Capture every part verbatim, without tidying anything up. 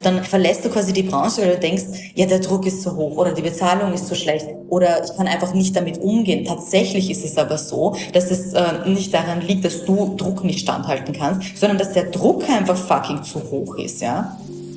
Dann verlässt du quasi die Branche, weil du denkst, ja, der Druck ist zu hoch oder die Bezahlung ist zu schlecht oder ich kann einfach nicht damit umgehen. Tatsächlich ist es aber so, dass es äh, nicht daran liegt, dass du Druck nicht standhalten kannst, sondern dass der Druck einfach fucking zu hoch ist, ja.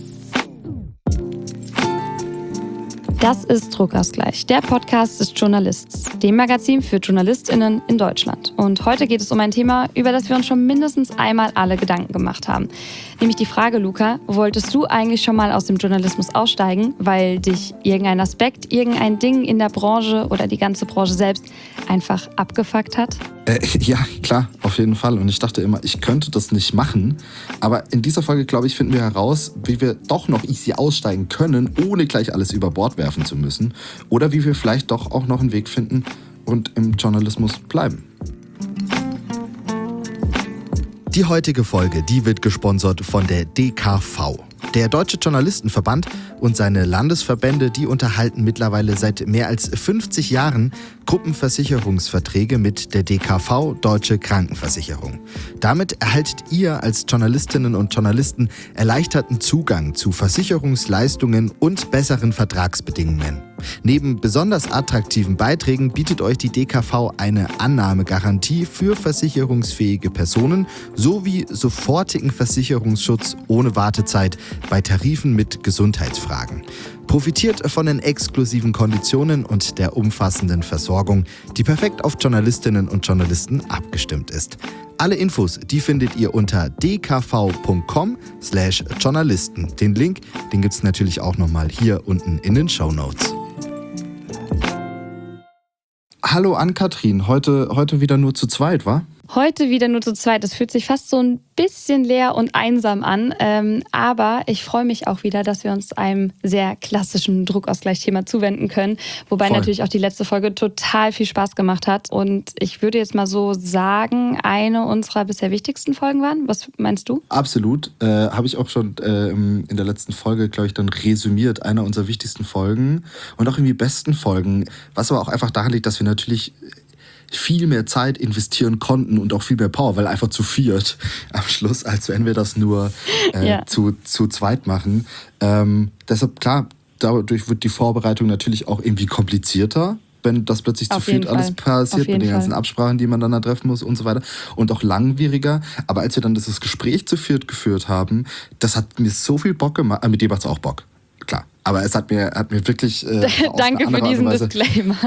Das ist Druckausgleich, der Podcast des Journalists, dem Magazin für JournalistInnen in Deutschland. Und heute geht es um ein Thema, über das wir uns schon mindestens einmal alle Gedanken gemacht haben. Nämlich die Frage, Luca, wolltest du eigentlich schon mal aus dem Journalismus aussteigen, weil dich irgendein Aspekt, irgendein Ding in der Branche oder die ganze Branche selbst einfach abgefuckt hat? Äh, ja, klar, auf jeden Fall. Und ich dachte immer, ich könnte das nicht machen. Aber in dieser Folge, glaube ich, finden wir heraus, wie wir doch noch easy aussteigen können, ohne gleich alles über Bord werfen zu müssen. Oder wie wir vielleicht doch auch noch einen Weg finden und im Journalismus bleiben. Die heutige Folge, die wird gesponsert von der D K V. Der Deutsche Journalistenverband und seine Landesverbände, die unterhalten mittlerweile seit mehr als fünfzig Jahren Gruppenversicherungsverträge mit der D K V, Deutsche Krankenversicherung. Damit erhaltet ihr als Journalistinnen und Journalisten erleichterten Zugang zu Versicherungsleistungen und besseren Vertragsbedingungen. Neben besonders attraktiven Beiträgen bietet euch die D K V eine Annahmegarantie für versicherungsfähige Personen sowie sofortigen Versicherungsschutz ohne Wartezeit bei Tarifen mit Gesundheitsfragen. Profitiert von den exklusiven Konditionen und der umfassenden Versorgung, die perfekt auf Journalistinnen und Journalisten abgestimmt ist. Alle Infos, die findet ihr unter d k v punkt com slash journalisten. Den Link, den gibt's natürlich auch nochmal hier unten in den Shownotes. Hallo Ann-Kathrin, heute, heute wieder nur zu zweit, wa? Heute wieder nur zu zweit. Das fühlt sich fast so ein bisschen leer und einsam an. Ähm, aber ich freue mich auch wieder, dass wir uns einem sehr klassischen Druckausgleichsthema zuwenden können. Wobei Voll. natürlich auch die letzte Folge total viel Spaß gemacht hat. Und ich würde jetzt mal so sagen, eine unserer bisher wichtigsten Folgen waren. Was meinst du? Absolut. Äh, habe ich auch schon äh, in der letzten Folge, glaube ich, dann resümiert. Einer unserer wichtigsten Folgen und auch irgendwie besten Folgen. Was aber auch einfach daran liegt, dass wir natürlich viel mehr Zeit investieren konnten und auch viel mehr Power, weil einfach zu viert am Schluss, als wenn wir das nur äh, ja. zu, zu zweit machen. Ähm, deshalb, klar, dadurch wird die Vorbereitung natürlich auch irgendwie komplizierter, wenn das plötzlich Auf zu viert alles passiert, mit den ganzen Fall. Absprachen, die man dann da treffen muss und so weiter. Und auch langwieriger. Aber als wir dann dieses Gespräch zu viert geführt haben, das hat mir so viel Bock gemacht. Äh, mit dir macht es auch Bock, klar. Aber es hat mir, hat mir wirklich äh, Danke für diesen Disclaimer.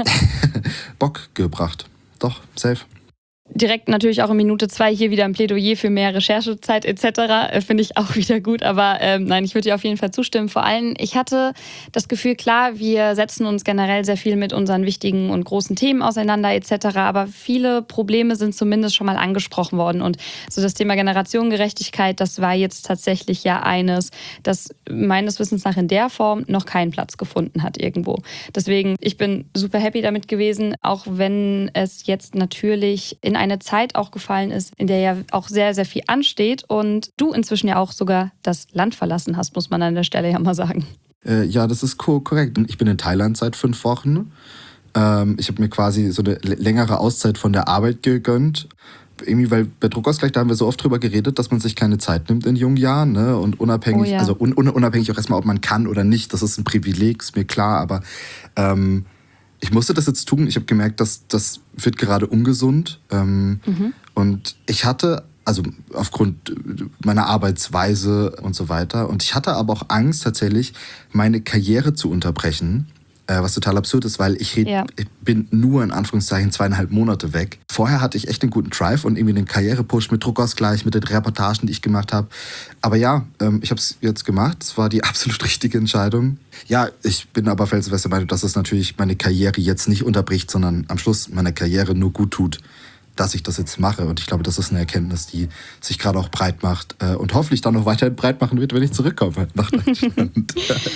Bock gebracht. Doch, safe. Direkt natürlich auch in Minute zwei hier wieder ein Plädoyer für mehr Recherchezeit et cetera. Finde ich auch wieder gut. Aber ähm, nein, ich würde dir auf jeden Fall zustimmen. Vor allem, ich hatte das Gefühl, klar, wir setzen uns generell sehr viel mit unseren wichtigen und großen Themen auseinander et cetera. Aber viele Probleme sind zumindest schon mal angesprochen worden. Und so das Thema Generationengerechtigkeit, das war jetzt tatsächlich ja eines, das meines Wissens nach in der Form noch keinen Platz gefunden hat irgendwo. Deswegen, ich bin super happy damit gewesen, auch wenn es jetzt natürlich in eine Zeit auch gefallen ist, in der ja auch sehr, sehr viel ansteht und du inzwischen ja auch sogar das Land verlassen hast, muss man an der Stelle ja mal sagen. Äh, ja, das ist co- korrekt. Ich bin in Thailand seit fünf Wochen. Ähm, ich habe mir quasi so eine längere Auszeit von der Arbeit gegönnt. Irgendwie, weil bei Druckausgleich, da haben wir so oft drüber geredet, dass man sich keine Zeit nimmt in jungen Jahren, ne? Und unabhängig, Oh ja. also un- unabhängig auch erstmal, ob man kann oder nicht, das ist ein Privileg, ist mir klar, aber ähm, ich musste das jetzt tun. Ich habe gemerkt, dass das wird gerade ungesund. Ähm, Mhm. Und ich hatte, also aufgrund meiner Arbeitsweise und so weiter, und ich hatte aber auch Angst tatsächlich, meine Karriere zu unterbrechen. Äh, was total absurd ist, weil ich, red, Ja. ich bin nur in Anführungszeichen zweieinhalb Monate weg. Vorher hatte ich echt einen guten Drive und irgendwie einen Karrierepush mit Druckausgleich, mit den Reportagen, die ich gemacht habe. Aber ja, ähm, ich habe es jetzt gemacht. Es war die absolut richtige Entscheidung. Ja, ich bin aber felsenfest der Meinung, dass es natürlich meine Karriere jetzt nicht unterbricht, sondern am Schluss meiner Karriere nur gut tut, dass ich das jetzt mache. Und ich glaube, das ist eine Erkenntnis, die sich gerade auch breit macht äh, und hoffentlich dann noch weiterhin breit machen wird, wenn ich zurückkomme nach Deutschland.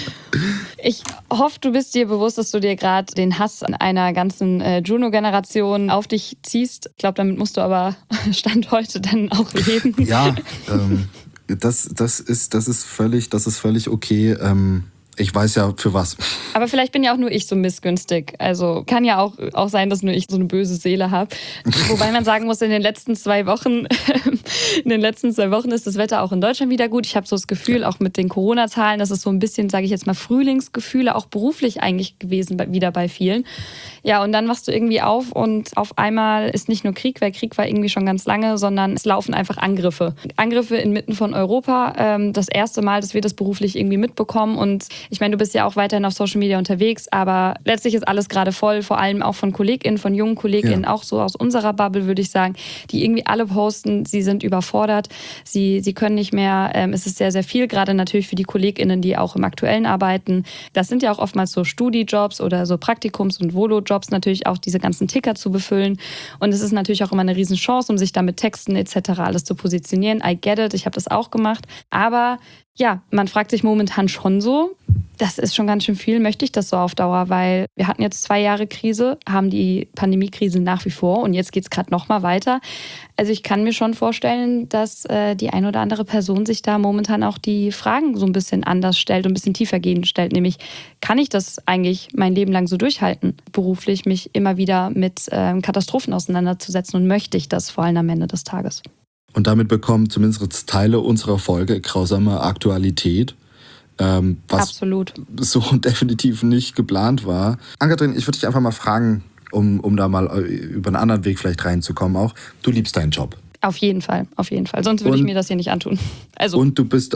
Ich hoffe, du bist dir bewusst, dass du dir gerade den Hass an einer ganzen äh, Juno-Generation auf dich ziehst. Ich glaube, damit musst du aber Stand heute dann auch leben. Ja, ähm, das, das, ist, das, ist völlig, das ist völlig okay. Ähm, Ich weiß ja für was. Aber vielleicht bin ja auch nur ich so missgünstig. Also kann ja auch, auch sein, dass nur ich so eine böse Seele habe. Wobei man sagen muss, in den letzten zwei Wochen, in den letzten zwei Wochen ist das Wetter auch in Deutschland wieder gut. Ich habe so das Gefühl, auch mit den Corona-Zahlen, das ist so ein bisschen, sage ich jetzt mal, Frühlingsgefühle, auch beruflich eigentlich gewesen, wieder bei vielen. Ja, und dann wachst du irgendwie auf und auf einmal ist nicht nur Krieg, weil Krieg war irgendwie schon ganz lange, sondern es laufen einfach Angriffe. Angriffe inmitten von Europa. Das erste Mal, dass wir das beruflich irgendwie mitbekommen. Und ich meine, du bist ja auch weiterhin auf Social Media unterwegs, aber letztlich ist alles gerade voll, vor allem auch von KollegInnen, von jungen KollegInnen, ja. Auch so aus unserer Bubble, würde ich sagen, die irgendwie alle posten, sie sind überfordert, sie, sie können nicht mehr, ähm, es ist sehr, sehr viel, gerade natürlich für die KollegInnen, die auch im Aktuellen arbeiten. Das sind ja auch oftmals so Studijobs oder so Praktikums- und Volo-Jobs, natürlich auch diese ganzen Ticker zu befüllen. Und es ist natürlich auch immer eine Riesenchance, um sich da mit Texten et cetera alles zu positionieren. I get it, ich habe das auch gemacht. Aber ja, man fragt sich momentan schon so, das ist schon ganz schön viel, möchte ich das so auf Dauer, weil wir hatten jetzt zwei Jahre Krise, haben die Pandemiekrise nach wie vor und jetzt geht es gerade noch mal weiter. Also ich kann mir schon vorstellen, dass äh, die eine oder andere Person sich da momentan auch die Fragen so ein bisschen anders stellt und ein bisschen tiefergehend stellt, nämlich kann ich das eigentlich mein Leben lang so durchhalten, beruflich mich immer wieder mit äh, Katastrophen auseinanderzusetzen und möchte ich das vor allem am Ende des Tages? Und damit bekommen zumindest Teile unserer Folge grausame Aktualität. Ähm, was Absolut. So definitiv nicht geplant war. Ann-Kathrin, ich würde dich einfach mal fragen, um, um da mal über einen anderen Weg vielleicht reinzukommen auch. Du liebst deinen Job. Auf jeden Fall, auf jeden Fall. Sonst würde und, ich mir das hier nicht antun. Also, und du bist...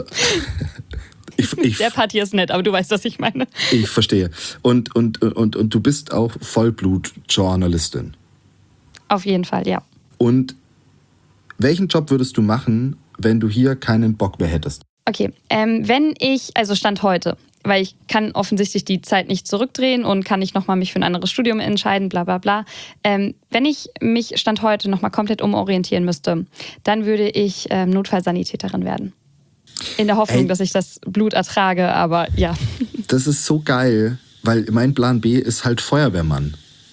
ich, ich, der Part hier ist nett, aber du weißt, was ich meine. Ich verstehe. Und, und, und, und du bist auch Vollblut-Journalistin. Auf jeden Fall, ja. Und welchen Job würdest du machen, wenn du hier keinen Bock mehr hättest? Okay, ähm, wenn ich, also Stand heute, weil ich kann offensichtlich die Zeit nicht zurückdrehen und kann nicht nochmal mich für ein anderes Studium entscheiden, bla bla bla. Ähm, wenn ich mich Stand heute nochmal komplett umorientieren müsste, dann würde ich ähm, Notfallsanitäterin werden. In der Hoffnung, Ey, dass ich das Blut ertrage, aber ja. Das ist so geil, weil mein Plan B ist halt Feuerwehrmann.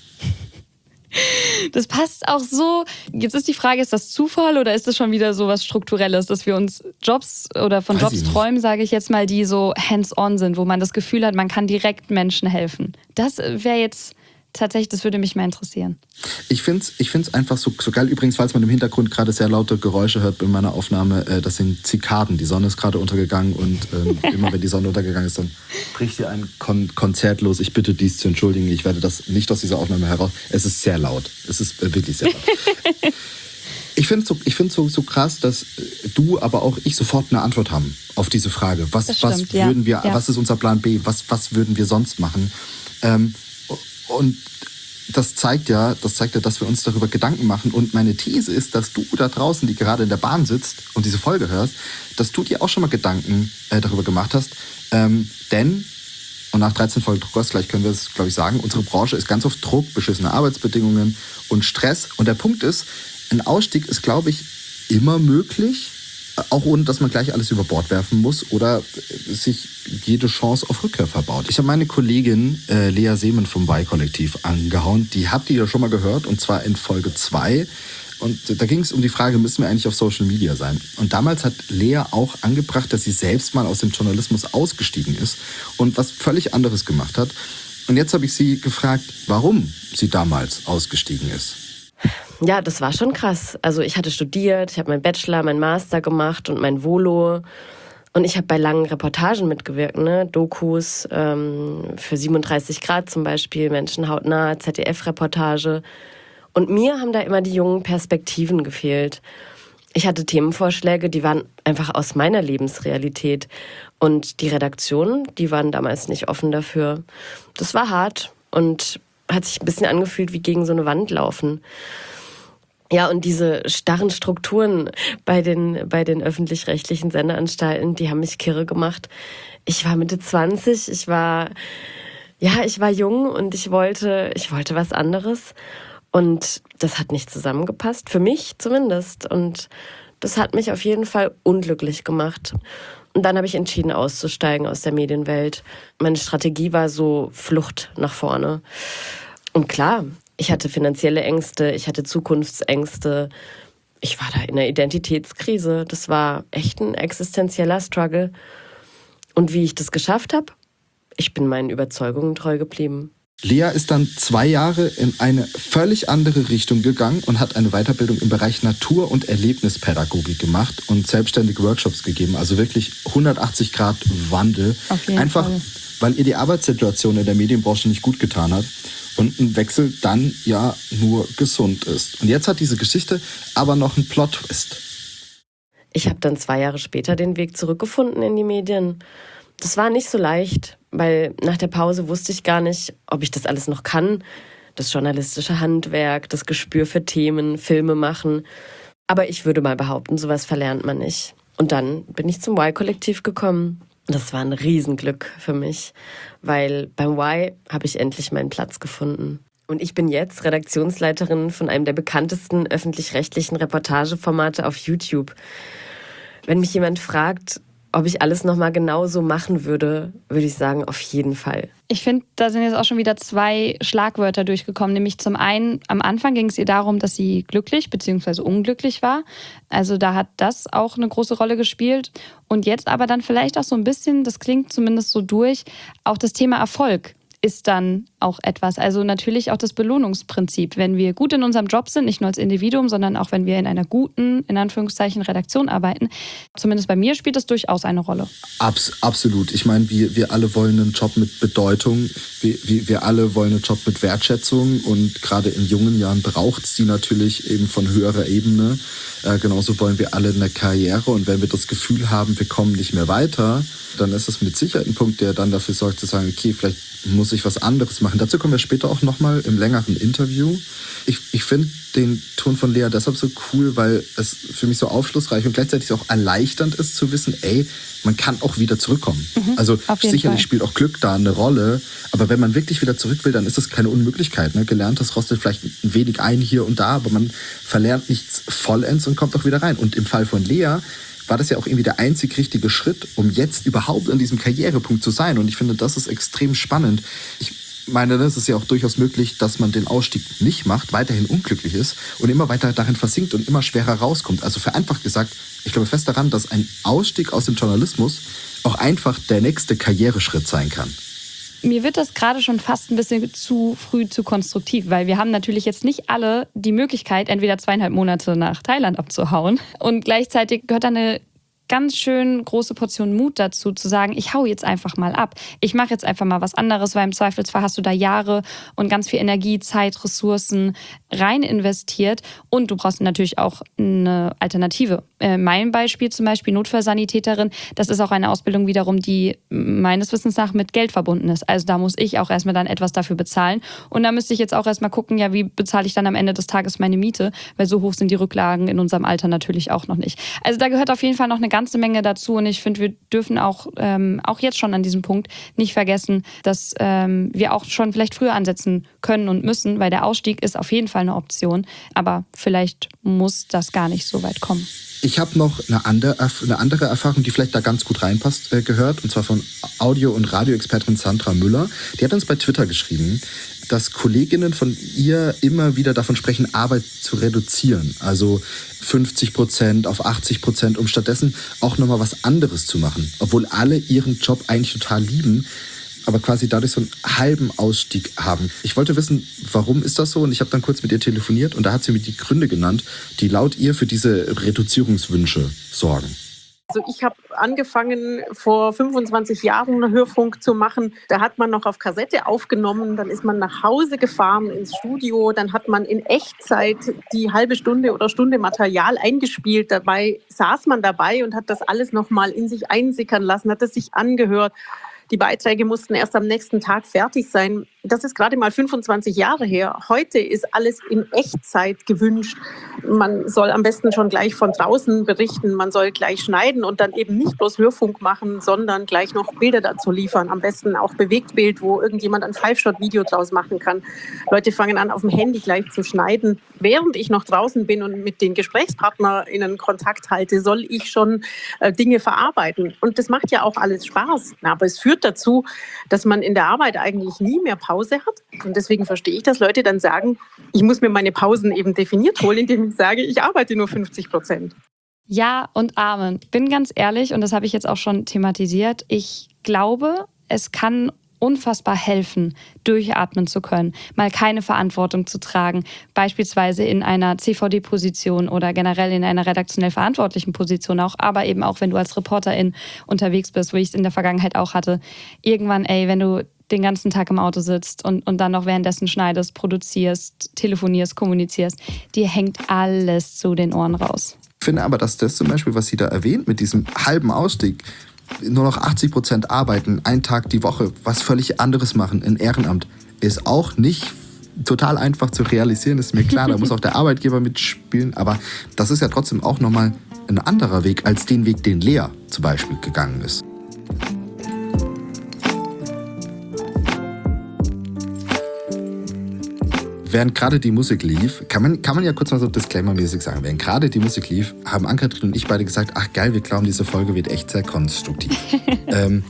Das passt auch so. Jetzt ist die Frage, ist das Zufall oder ist das schon wieder so was Strukturelles, dass wir uns Jobs oder von Weiß Jobs träumen, sage ich jetzt mal, die so hands-on sind, wo man das Gefühl hat, man kann direkt Menschen helfen. Das wäre jetzt tatsächlich, das würde mich mal interessieren. Ich finde es ich find's einfach so, so geil. Übrigens, falls man im Hintergrund gerade sehr laute Geräusche hört bei meiner Aufnahme, äh, das sind Zikaden. Die Sonne ist gerade untergegangen und äh, immer wenn die Sonne untergegangen ist, dann bricht hier ein Kon- Konzert los. Ich bitte dies zu entschuldigen. Ich werde das nicht aus dieser Aufnahme heraus. Es ist sehr laut. Es ist äh, wirklich sehr laut. Ich finde es so, ich find's so, so krass, dass du, aber auch ich sofort eine Antwort haben auf diese Frage. Was, das stimmt, was würden ja. wir, Ja. was ist unser Plan B? Was, was würden wir sonst machen? Ähm, Und das zeigt ja, das zeigt ja, dass wir uns darüber Gedanken machen. Und meine These ist, dass du da draußen, die gerade in der Bahn sitzt und diese Folge hörst, dass du dir auch schon mal Gedanken äh, darüber gemacht hast. Ähm, denn, und nach dreizehn Folgen Druckausgleich können wir es, glaube ich, sagen, unsere Branche ist ganz oft Druck, beschissene Arbeitsbedingungen und Stress. Und der Punkt ist, ein Ausstieg ist, glaube ich, immer möglich. Auch ohne, dass man gleich alles über Bord werfen muss oder sich jede Chance auf Rückkehr verbaut. Ich habe meine Kollegin äh, Lea Seemann vom Y-Kollektiv angehauen. Die habt ihr ja schon mal gehört, und zwar in Folge zwei. Und da ging es um die Frage, müssen wir eigentlich auf Social Media sein? Und damals hat Lea auch angebracht, dass sie selbst mal aus dem Journalismus ausgestiegen ist und was völlig anderes gemacht hat. Und jetzt habe ich sie gefragt, warum sie damals ausgestiegen ist. Ja, das war schon krass. Also ich hatte studiert, ich habe meinen Bachelor, meinen Master gemacht und mein Volo. Und ich habe bei langen Reportagen mitgewirkt, ne? Dokus ähm, für siebenunddreißig Grad zum Beispiel, Menschen hautnah, Z D F-Reportage. Und mir haben da immer die jungen Perspektiven gefehlt. Ich hatte Themenvorschläge, die waren einfach aus meiner Lebensrealität. Und die Redaktionen, die waren damals nicht offen dafür. Das war hart und hat sich ein bisschen angefühlt wie gegen so eine Wand laufen. Ja, und diese starren Strukturen bei den, bei den öffentlich-rechtlichen Sendeanstalten, die haben mich kirre gemacht. Ich war Mitte zwanzig, ich war, ja, ich war jung und ich wollte, ich wollte was anderes. Und das hat nicht zusammengepasst, für mich zumindest. Und das hat mich auf jeden Fall unglücklich gemacht. Und dann habe ich entschieden, auszusteigen aus der Medienwelt. Meine Strategie war so Flucht nach vorne. Und klar, ich hatte finanzielle Ängste, ich hatte Zukunftsängste. Ich war da in einer Identitätskrise. Das war echt ein existenzieller Struggle. Und wie ich das geschafft habe, ich bin meinen Überzeugungen treu geblieben. Lea ist dann zwei Jahre in eine völlig andere Richtung gegangen und hat eine Weiterbildung im Bereich Natur- und Erlebnispädagogik gemacht und selbstständig Workshops gegeben. Also wirklich hundertachtzig Grad Wandel. Auf jeden Einfach, Fall. weil ihr die Arbeitssituation in der Medienbranche nicht gut getan hat und ein Wechsel dann ja nur gesund ist. Und jetzt hat diese Geschichte aber noch einen Plot-Twist. Ich habe dann zwei Jahre später den Weg zurückgefunden in die Medien. Das war nicht so leicht, weil nach der Pause wusste ich gar nicht, ob ich das alles noch kann. Das journalistische Handwerk, das Gespür für Themen, Filme machen. Aber ich würde mal behaupten, sowas verlernt man nicht. Und dann bin ich zum Y-Kollektiv gekommen. Das war ein Riesenglück für mich, weil beim Y habe ich endlich meinen Platz gefunden. Und ich bin jetzt Redaktionsleiterin von einem der bekanntesten öffentlich-rechtlichen Reportageformate auf YouTube. Wenn mich jemand fragt, ob ich alles nochmal genau so machen würde, würde ich sagen, auf jeden Fall. Ich finde, da sind jetzt auch schon wieder zwei Schlagwörter durchgekommen. Nämlich zum einen, am Anfang ging es ihr darum, dass sie glücklich bzw. unglücklich war. Also da hat das auch eine große Rolle gespielt. Und jetzt aber dann vielleicht auch so ein bisschen, das klingt zumindest so durch, auch das Thema Erfolg ist dann auch etwas. Also natürlich auch das Belohnungsprinzip. Wenn wir gut in unserem Job sind, nicht nur als Individuum, sondern auch wenn wir in einer guten, in Anführungszeichen, Redaktion arbeiten, zumindest bei mir spielt das durchaus eine Rolle. Abs- absolut. Ich meine, wir, wir alle wollen einen Job mit Bedeutung. Wir, wir, wir alle wollen einen Job mit Wertschätzung. Und gerade in jungen Jahren braucht es die natürlich eben von höherer Ebene. Äh, genauso wollen wir alle eine Karriere. Und wenn wir das Gefühl haben, wir kommen nicht mehr weiter, dann ist das mit Sicherheit ein Punkt, der dann dafür sorgt, zu sagen, okay, vielleicht muss ich was anderes machen. Dazu kommen wir später auch nochmal im längeren Interview. Ich, ich finde den Ton von Lea deshalb so cool, weil es für mich so aufschlussreich und gleichzeitig auch erleichternd ist zu wissen, ey, man kann auch wieder zurückkommen. Mhm, also sicherlich Fall. Spielt auch Glück da eine Rolle, aber wenn man wirklich wieder zurück will, dann ist das keine Unmöglichkeit. Ne? Gelerntes rostet vielleicht ein wenig ein hier und da, aber man verlernt nichts vollends und kommt auch wieder rein. Und im Fall von Lea war das ja auch irgendwie der einzig richtige Schritt, um jetzt überhaupt an diesem Karrierepunkt zu sein. Und ich finde, das ist extrem spannend. Ich meine, es ist ja auch durchaus möglich, dass man den Ausstieg nicht macht, weiterhin unglücklich ist und immer weiter darin versinkt und immer schwerer rauskommt. Also vereinfacht gesagt, ich glaube fest daran, dass ein Ausstieg aus dem Journalismus auch einfach der nächste Karriereschritt sein kann. Mir wird das gerade schon fast ein bisschen zu früh zu konstruktiv, weil wir haben natürlich jetzt nicht alle die Möglichkeit, entweder zweieinhalb Monate nach Thailand abzuhauen und gleichzeitig gehört da eine ganz schön große Portion Mut dazu, zu sagen, ich hau jetzt einfach mal ab. Ich mache jetzt einfach mal was anderes, weil im Zweifelsfall hast du da Jahre und ganz viel Energie, Zeit, Ressourcen rein investiert und du brauchst natürlich auch eine Alternative. Äh, mein Beispiel zum Beispiel Notfallsanitäterin, das ist auch eine Ausbildung wiederum, die meines Wissens nach mit Geld verbunden ist. Also da muss ich auch erstmal dann etwas dafür bezahlen und da müsste ich jetzt auch erstmal gucken, ja, wie bezahle ich dann am Ende des Tages meine Miete, weil so hoch sind die Rücklagen in unserem Alter natürlich auch noch nicht. Also da gehört auf jeden Fall noch eine ganze Menge dazu und ich finde, wir dürfen auch, ähm, auch jetzt schon an diesem Punkt nicht vergessen, dass ähm, wir auch schon vielleicht früher ansetzen können und müssen, weil der Ausstieg ist auf jeden Fall eine Option, aber vielleicht muss das gar nicht so weit kommen. Ich habe noch eine andere, eine andere Erfahrung, die vielleicht da ganz gut reinpasst, äh, gehört, und zwar von Audio- und Radioexpertin Sandra Müller. Die hat uns bei Twitter geschrieben, dass Kolleginnen von ihr immer wieder davon sprechen, Arbeit zu reduzieren. Also fünfzig Prozent auf achtzig Prozent, um stattdessen auch nochmal was anderes zu machen. Obwohl alle ihren Job eigentlich total lieben, aber quasi dadurch so einen halben Ausstieg haben. Ich wollte wissen, warum ist das so? Und ich habe dann kurz mit ihr telefoniert und da hat sie mir die Gründe genannt, die laut ihr für diese Reduzierungswünsche sorgen. Also ich habe angefangen, vor fünfundzwanzig Jahren Hörfunk zu machen. Da hat man noch auf Kassette aufgenommen, dann ist man nach Hause gefahren ins Studio, dann hat man in Echtzeit die halbe Stunde oder Stunde Material eingespielt. Dabei saß man dabei und hat das alles nochmal in sich einsickern lassen, hat es sich angehört. Die Beiträge mussten erst am nächsten Tag fertig sein. Das ist gerade mal fünfundzwanzig Jahre her. Heute ist alles in Echtzeit gewünscht. Man soll am besten schon gleich von draußen berichten. Man soll gleich schneiden und dann eben nicht bloß Hörfunk machen, sondern gleich noch Bilder dazu liefern. Am besten auch Bewegtbild, wo irgendjemand ein Five-Shot-Video draus machen kann. Leute fangen an, auf dem Handy gleich zu schneiden. Während ich noch draußen bin und mit den GesprächspartnerInnen Kontakt halte, soll ich schon äh, Dinge verarbeiten. Und das macht ja auch alles Spaß. Aber es führt dazu, dass man in der Arbeit eigentlich nie mehr Pause hat. Und deswegen verstehe ich, dass Leute dann sagen, ich muss mir meine Pausen eben definiert holen, indem ich sage, ich arbeite nur fünfzig Prozent. Ja und Amen. Bin ganz ehrlich, und das habe ich jetzt auch schon thematisiert, ich glaube, es kann unfassbar helfen, durchatmen zu können, mal keine Verantwortung zu tragen, beispielsweise in einer C V D-Position oder generell in einer redaktionell verantwortlichen Position auch, aber eben auch, wenn du als Reporterin unterwegs bist, wo ich es in der Vergangenheit auch hatte. Irgendwann, ey, wenn du den ganzen Tag im Auto sitzt und, und dann noch währenddessen schneidest, produzierst, telefonierst, kommunizierst, dir hängt alles zu den Ohren raus. Ich finde aber, dass das zum Beispiel, was sie da erwähnt, mit diesem halben Ausstieg, nur noch achtzig Prozent arbeiten, einen Tag die Woche, was völlig anderes machen, ein Ehrenamt, ist auch nicht total einfach zu realisieren, ist mir klar. Da muss auch der Arbeitgeber mitspielen. Aber das ist ja trotzdem auch nochmal ein anderer Weg als den Weg, den Lea zum Beispiel gegangen ist. Während gerade die Musik lief, kann man, kann man ja kurz mal so disclaimer-mäßig sagen, während gerade die Musik lief, haben Ann-Kathrin und ich beide gesagt, ach geil, wir glauben, diese Folge wird echt sehr konstruktiv. ähm,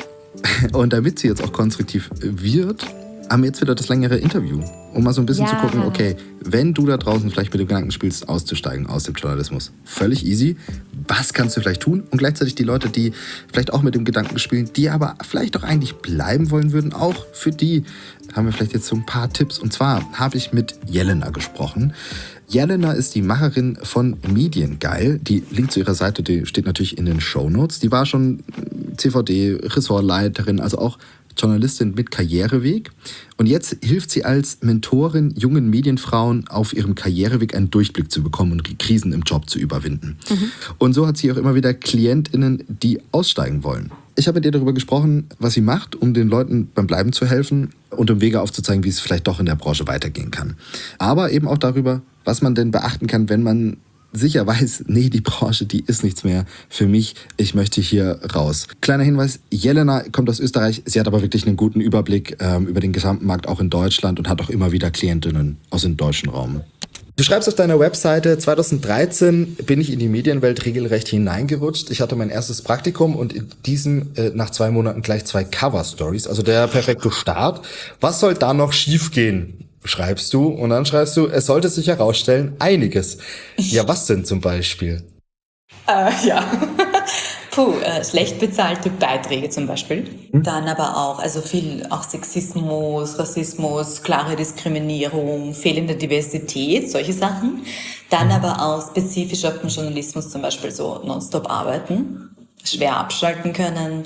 und damit sie jetzt auch konstruktiv wird, haben wir jetzt wieder das längere Interview, um mal so ein bisschen ja. zu gucken, okay, wenn du da draußen vielleicht mit dem Gedanken spielst, auszusteigen aus dem Journalismus, völlig easy, was kannst du vielleicht tun? Und gleichzeitig die Leute, die vielleicht auch mit dem Gedanken spielen, die aber vielleicht auch eigentlich bleiben wollen würden, auch für die haben wir vielleicht jetzt so ein paar Tipps. Und zwar habe ich mit Jelena gesprochen. Jelena ist die Macherin von Mediengeil. Die Link zu ihrer Seite, die steht natürlich in den Shownotes. Die war schon C V D-Ressortleiterin, also auch Journalistin mit Karriereweg. Und jetzt hilft sie als Mentorin jungen Medienfrauen auf ihrem Karriereweg einen Durchblick zu bekommen und Krisen im Job zu überwinden. Mhm. Und so hat sie auch immer wieder KlientInnen, die aussteigen wollen. Ich habe mit ihr darüber gesprochen, was sie macht, um den Leuten beim Bleiben zu helfen und um Wege aufzuzeigen, wie es vielleicht doch in der Branche weitergehen kann. Aber eben auch darüber, was man denn beachten kann, wenn man sicher weiß, nee, die Branche, die ist nichts mehr für mich, ich möchte hier raus. Kleiner Hinweis, Jelena kommt aus Österreich, sie hat aber wirklich einen guten Überblick ähm, über den gesamten Markt, auch in Deutschland, und hat auch immer wieder Klientinnen aus dem deutschen Raum. Du schreibst auf deiner Webseite, zweitausenddreizehn bin ich in die Medienwelt regelrecht hineingerutscht. Ich hatte mein erstes Praktikum und in diesem äh, nach zwei Monaten gleich zwei Cover-Stories, also der perfekte Start. Was soll da noch schiefgehen? Schreibst du, und dann schreibst du, es sollte sich herausstellen, einiges. Ja, was denn zum Beispiel? Äh, ja. Puh, äh, schlecht bezahlte Beiträge zum Beispiel. Hm? Dann aber auch, also viel auch Sexismus, Rassismus, klare Diskriminierung, fehlende Diversität, solche Sachen. Dann aber auch spezifisch auf den Journalismus zum Beispiel so nonstop arbeiten, schwer abschalten können.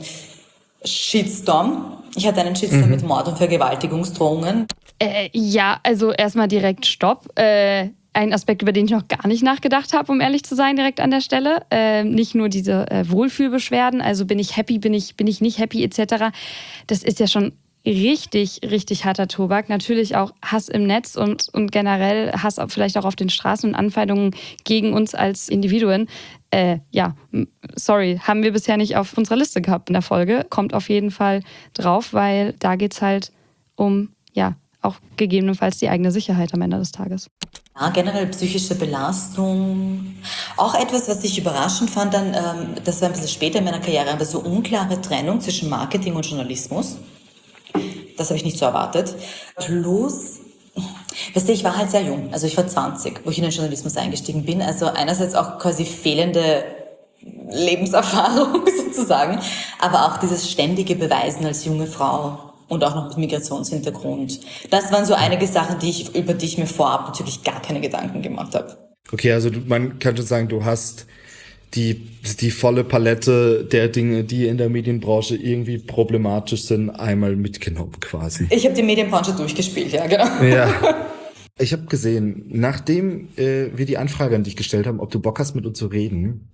Shitstorm. Ich hatte einen Shitstorm mhm. mit Mord- und Vergewaltigungsdrohungen. Äh, ja, also erstmal direkt Stopp. Äh, ein Aspekt, über den ich noch gar nicht nachgedacht habe, um ehrlich zu sein, direkt an der Stelle. Äh, nicht nur diese äh, Wohlfühlbeschwerden, also bin ich happy, bin ich, bin ich nicht happy et cetera. Das ist ja schon richtig, richtig harter Tobak. Natürlich auch Hass im Netz und, und generell Hass vielleicht auch auf den Straßen und Anfeindungen gegen uns als Individuen. Äh, ja, sorry, haben wir bisher nicht auf unserer Liste gehabt in der Folge. Kommt auf jeden Fall drauf, weil da geht's halt um, ja, auch gegebenenfalls die eigene Sicherheit am Ende des Tages. Ja, generell psychische Belastung. Auch etwas, was ich überraschend fand, dann, ähm, das war ein bisschen später in meiner Karriere, aber so unklare Trennung zwischen Marketing und Journalismus. Das habe ich nicht so erwartet. Plus, weißt du, ich war halt sehr jung, also ich war zwanzig, wo ich in den Journalismus eingestiegen bin. Also einerseits auch quasi fehlende Lebenserfahrung sozusagen, aber auch dieses ständige Beweisen als junge Frau. Und auch noch mit Migrationshintergrund. Das waren so einige Sachen, die ich, über die ich mir vorab natürlich gar keine Gedanken gemacht habe. Okay, also du, man könnte sagen, du hast die, die volle Palette der Dinge, die in der Medienbranche irgendwie problematisch sind, einmal mitgenommen quasi. Ich habe die Medienbranche durchgespielt, ja, genau. Ja. Ich habe gesehen, nachdem äh, wir die Anfrage an dich gestellt haben, ob du Bock hast, mit uns zu reden,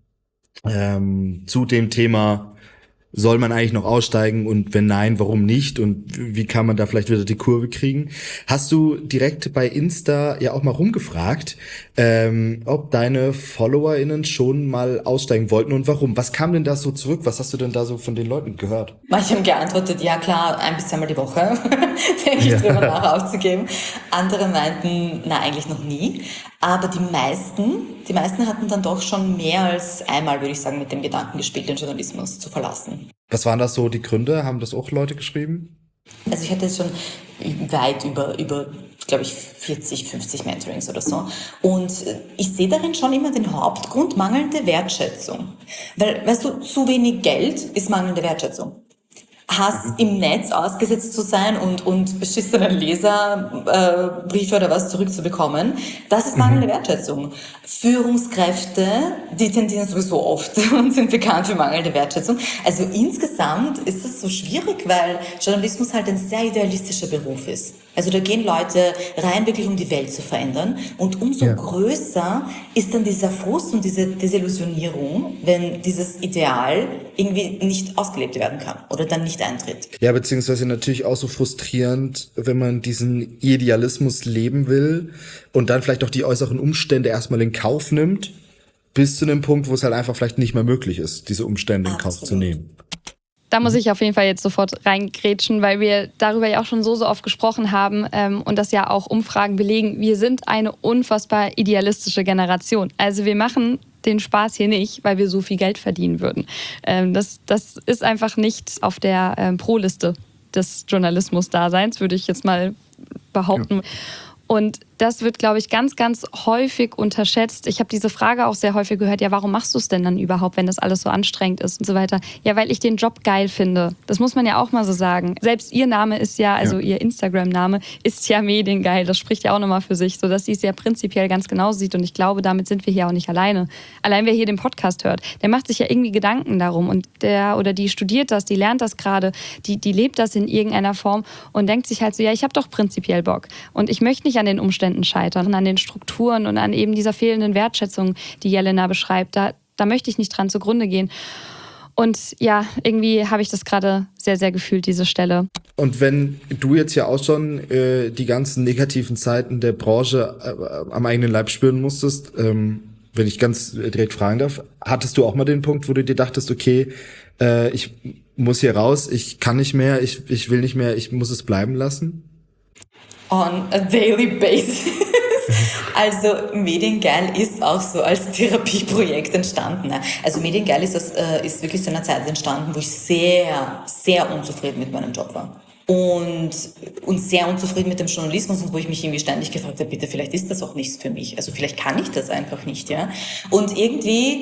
ähm, zu dem Thema, soll man eigentlich noch aussteigen und wenn nein, warum nicht und wie kann man da vielleicht wieder die Kurve kriegen? Hast du direkt bei Insta ja auch mal rumgefragt, ähm, ob deine FollowerInnen schon mal aussteigen wollten und warum? Was kam denn da so zurück? Was hast du denn da so von den Leuten gehört? Manche haben geantwortet, ja klar, ein bis zweimal die Woche, denke ich, ja. drüber nach auszugeben. Andere meinten, na eigentlich noch nie. Aber die meisten, die meisten hatten dann doch schon mehr als einmal, würde ich sagen, mit dem Gedanken gespielt, den Journalismus zu verlassen. Was waren das so die Gründe? Haben das auch Leute geschrieben? Also ich hatte jetzt schon weit über, über, glaube ich, vierzig, fünfzig Mentorings oder so. Und ich sehe darin schon immer den Hauptgrund, mangelnde Wertschätzung. Weil, weißt du, zu wenig Geld ist mangelnde Wertschätzung. Hass im Netz ausgesetzt zu sein und, und beschissenen Leserbriefe äh, Briefe oder was zurückzubekommen, das ist mangelnde Wertschätzung. Führungskräfte, die tendieren sowieso oft und sind bekannt für mangelnde Wertschätzung. Also insgesamt ist es so schwierig, weil Journalismus halt ein sehr idealistischer Beruf ist. Also da gehen Leute rein, wirklich um die Welt zu verändern. Und umso ja. größer ist dann dieser Frust und diese Desillusionierung, wenn dieses Ideal irgendwie nicht ausgelebt werden kann oder dann nicht eintritt. Ja, beziehungsweise natürlich auch so frustrierend, wenn man diesen Idealismus leben will und dann vielleicht auch die äußeren Umstände erstmal in Kauf nimmt, bis zu einem Punkt, wo es halt einfach vielleicht nicht mehr möglich ist, diese Umstände in Absolut. Kauf zu nehmen. Da muss ich auf jeden Fall jetzt sofort reingrätschen, weil wir darüber ja auch schon so, so oft gesprochen haben ähm, und das ja auch Umfragen belegen. Wir sind eine unfassbar idealistische Generation. Also wir machen den Spaß hier nicht, weil wir so viel Geld verdienen würden. Ähm, das, das ist einfach nicht auf der ähm, Pro-Liste des Journalismus-Daseins, würde ich jetzt mal behaupten. Ja. Und das wird, glaube ich, ganz, ganz häufig unterschätzt. Ich habe diese Frage auch sehr häufig gehört, ja, warum machst du es denn dann überhaupt, wenn das alles so anstrengend ist und so weiter? Ja, weil ich den Job geil finde. Das muss man ja auch mal so sagen. Selbst ihr Name ist ja, also ja. ihr Instagram-Name ist ja mediengeil. Das spricht ja auch nochmal für sich, sodass sie es ja prinzipiell ganz genau sieht. Und ich glaube, damit sind wir hier auch nicht alleine. Allein wer hier den Podcast hört, der macht sich ja irgendwie Gedanken darum. Und der oder die studiert das, die lernt das gerade, die, die lebt das in irgendeiner Form und denkt sich halt so, ja, ich habe doch prinzipiell Bock. Und ich möchte nicht an den Umständen scheitern, an den Strukturen und an eben dieser fehlenden Wertschätzung, die Jelena beschreibt. Da, da möchte ich nicht dran zugrunde gehen. Und ja, irgendwie habe ich das gerade sehr, sehr gefühlt, diese Stelle. Und wenn du jetzt ja auch schon äh, die ganzen negativen Seiten der Branche äh, am eigenen Leib spüren musstest, ähm, wenn ich ganz direkt fragen darf, hattest du auch mal den Punkt, wo du dir dachtest, okay, äh, ich muss hier raus, ich kann nicht mehr, ich, ich will nicht mehr, ich muss es bleiben lassen? On a daily basis. Also Mediengeil ist auch so als Therapieprojekt entstanden. Also Mediengeil ist, das, äh, ist wirklich zu einer Zeit entstanden, wo ich sehr, sehr unzufrieden mit meinem Job war. Und, und sehr unzufrieden mit dem Journalismus und wo ich mich irgendwie ständig gefragt habe, bitte, vielleicht ist das auch nichts für mich. Also vielleicht kann ich das einfach nicht, ja. Und irgendwie...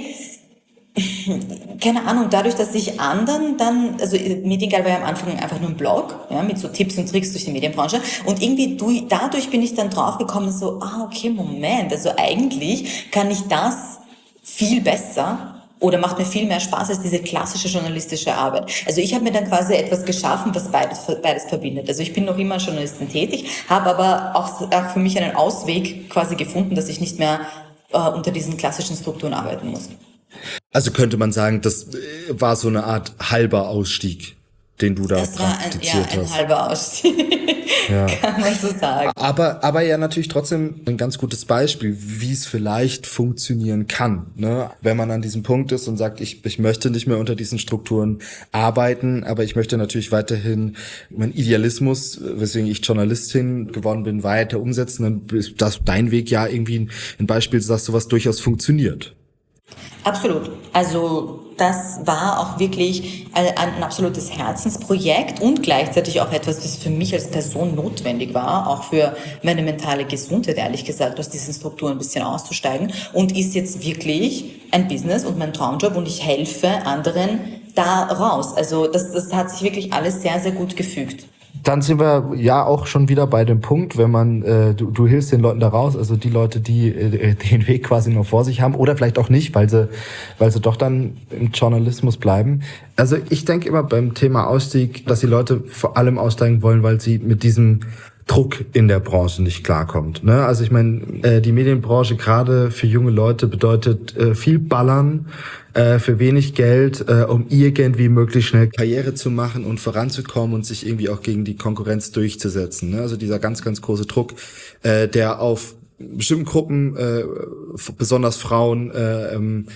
keine Ahnung, dadurch, dass ich anderen dann, also Mediengeil war ja am Anfang einfach nur ein Blog, ja, mit so Tipps und Tricks durch die Medienbranche und irgendwie du, dadurch bin ich dann draufgekommen, so, ah, okay, Moment, also eigentlich kann ich das viel besser oder macht mir viel mehr Spaß als diese klassische journalistische Arbeit. Also ich habe mir dann quasi etwas geschaffen, was beides, beides verbindet. Also ich bin noch immer als Journalistin tätig, habe aber auch, auch für mich einen Ausweg quasi gefunden, dass ich nicht mehr äh, unter diesen klassischen Strukturen arbeiten muss. Also könnte man sagen, das war so eine Art halber Ausstieg, den du da das praktiziert war ein, ja, ein hast. halber Ausstieg, ja. Kann man so sagen. Aber, aber ja natürlich trotzdem ein ganz gutes Beispiel, wie es vielleicht funktionieren kann, ne? Wenn man an diesem Punkt ist und sagt, ich, ich möchte nicht mehr unter diesen Strukturen arbeiten, aber ich möchte natürlich weiterhin meinen Idealismus, weswegen ich Journalistin geworden bin, weiter umsetzen, dann ist das dein Weg ja irgendwie ein Beispiel, dass sowas durchaus funktioniert. Absolut. Also das war auch wirklich ein, ein absolutes Herzensprojekt und gleichzeitig auch etwas, was für mich als Person notwendig war, auch für meine mentale Gesundheit, ehrlich gesagt, aus diesen Strukturen ein bisschen auszusteigen und ist jetzt wirklich ein Business und mein Traumjob und ich helfe anderen da raus. Also das, das hat sich wirklich alles sehr, sehr gut gefügt. Dann sind wir ja auch schon wieder bei dem Punkt, wenn man, äh, du, du hilfst den Leuten da raus, also die Leute, die äh, den Weg quasi noch vor sich haben oder vielleicht auch nicht, weil sie, weil sie doch dann im Journalismus bleiben. Also ich denke immer beim Thema Ausstieg, dass die Leute vor allem aussteigen wollen, weil sie mit diesem Druck in der Branche nicht klarkommt. Ne? Also ich meine, äh, die Medienbranche gerade für junge Leute bedeutet äh, viel Ballern, äh, für wenig Geld, äh, um irgendwie möglichst schnell Karriere zu machen und voranzukommen und sich irgendwie auch gegen die Konkurrenz durchzusetzen. Ne? Also dieser ganz, ganz große Druck, äh, der auf bestimmten Gruppen, äh, besonders Frauen, äh, ähm,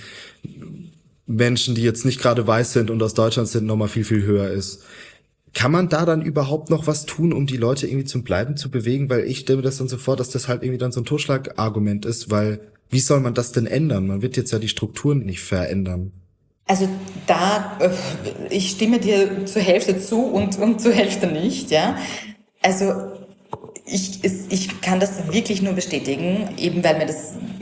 Menschen, die jetzt nicht gerade weiß sind und aus Deutschland sind, nochmal viel, viel höher ist. Kann man da dann überhaupt noch was tun, um die Leute irgendwie zum Bleiben zu bewegen? Weil ich stelle mir das dann so vor, dass das halt irgendwie dann so ein Totschlagargument ist, weil wie soll man das denn ändern? Man wird jetzt ja die Strukturen nicht verändern. Also da, ich stimme dir zur Hälfte zu und, und zur Hälfte nicht, ja. Also ich, ich kann das wirklich nur bestätigen, eben weil mir das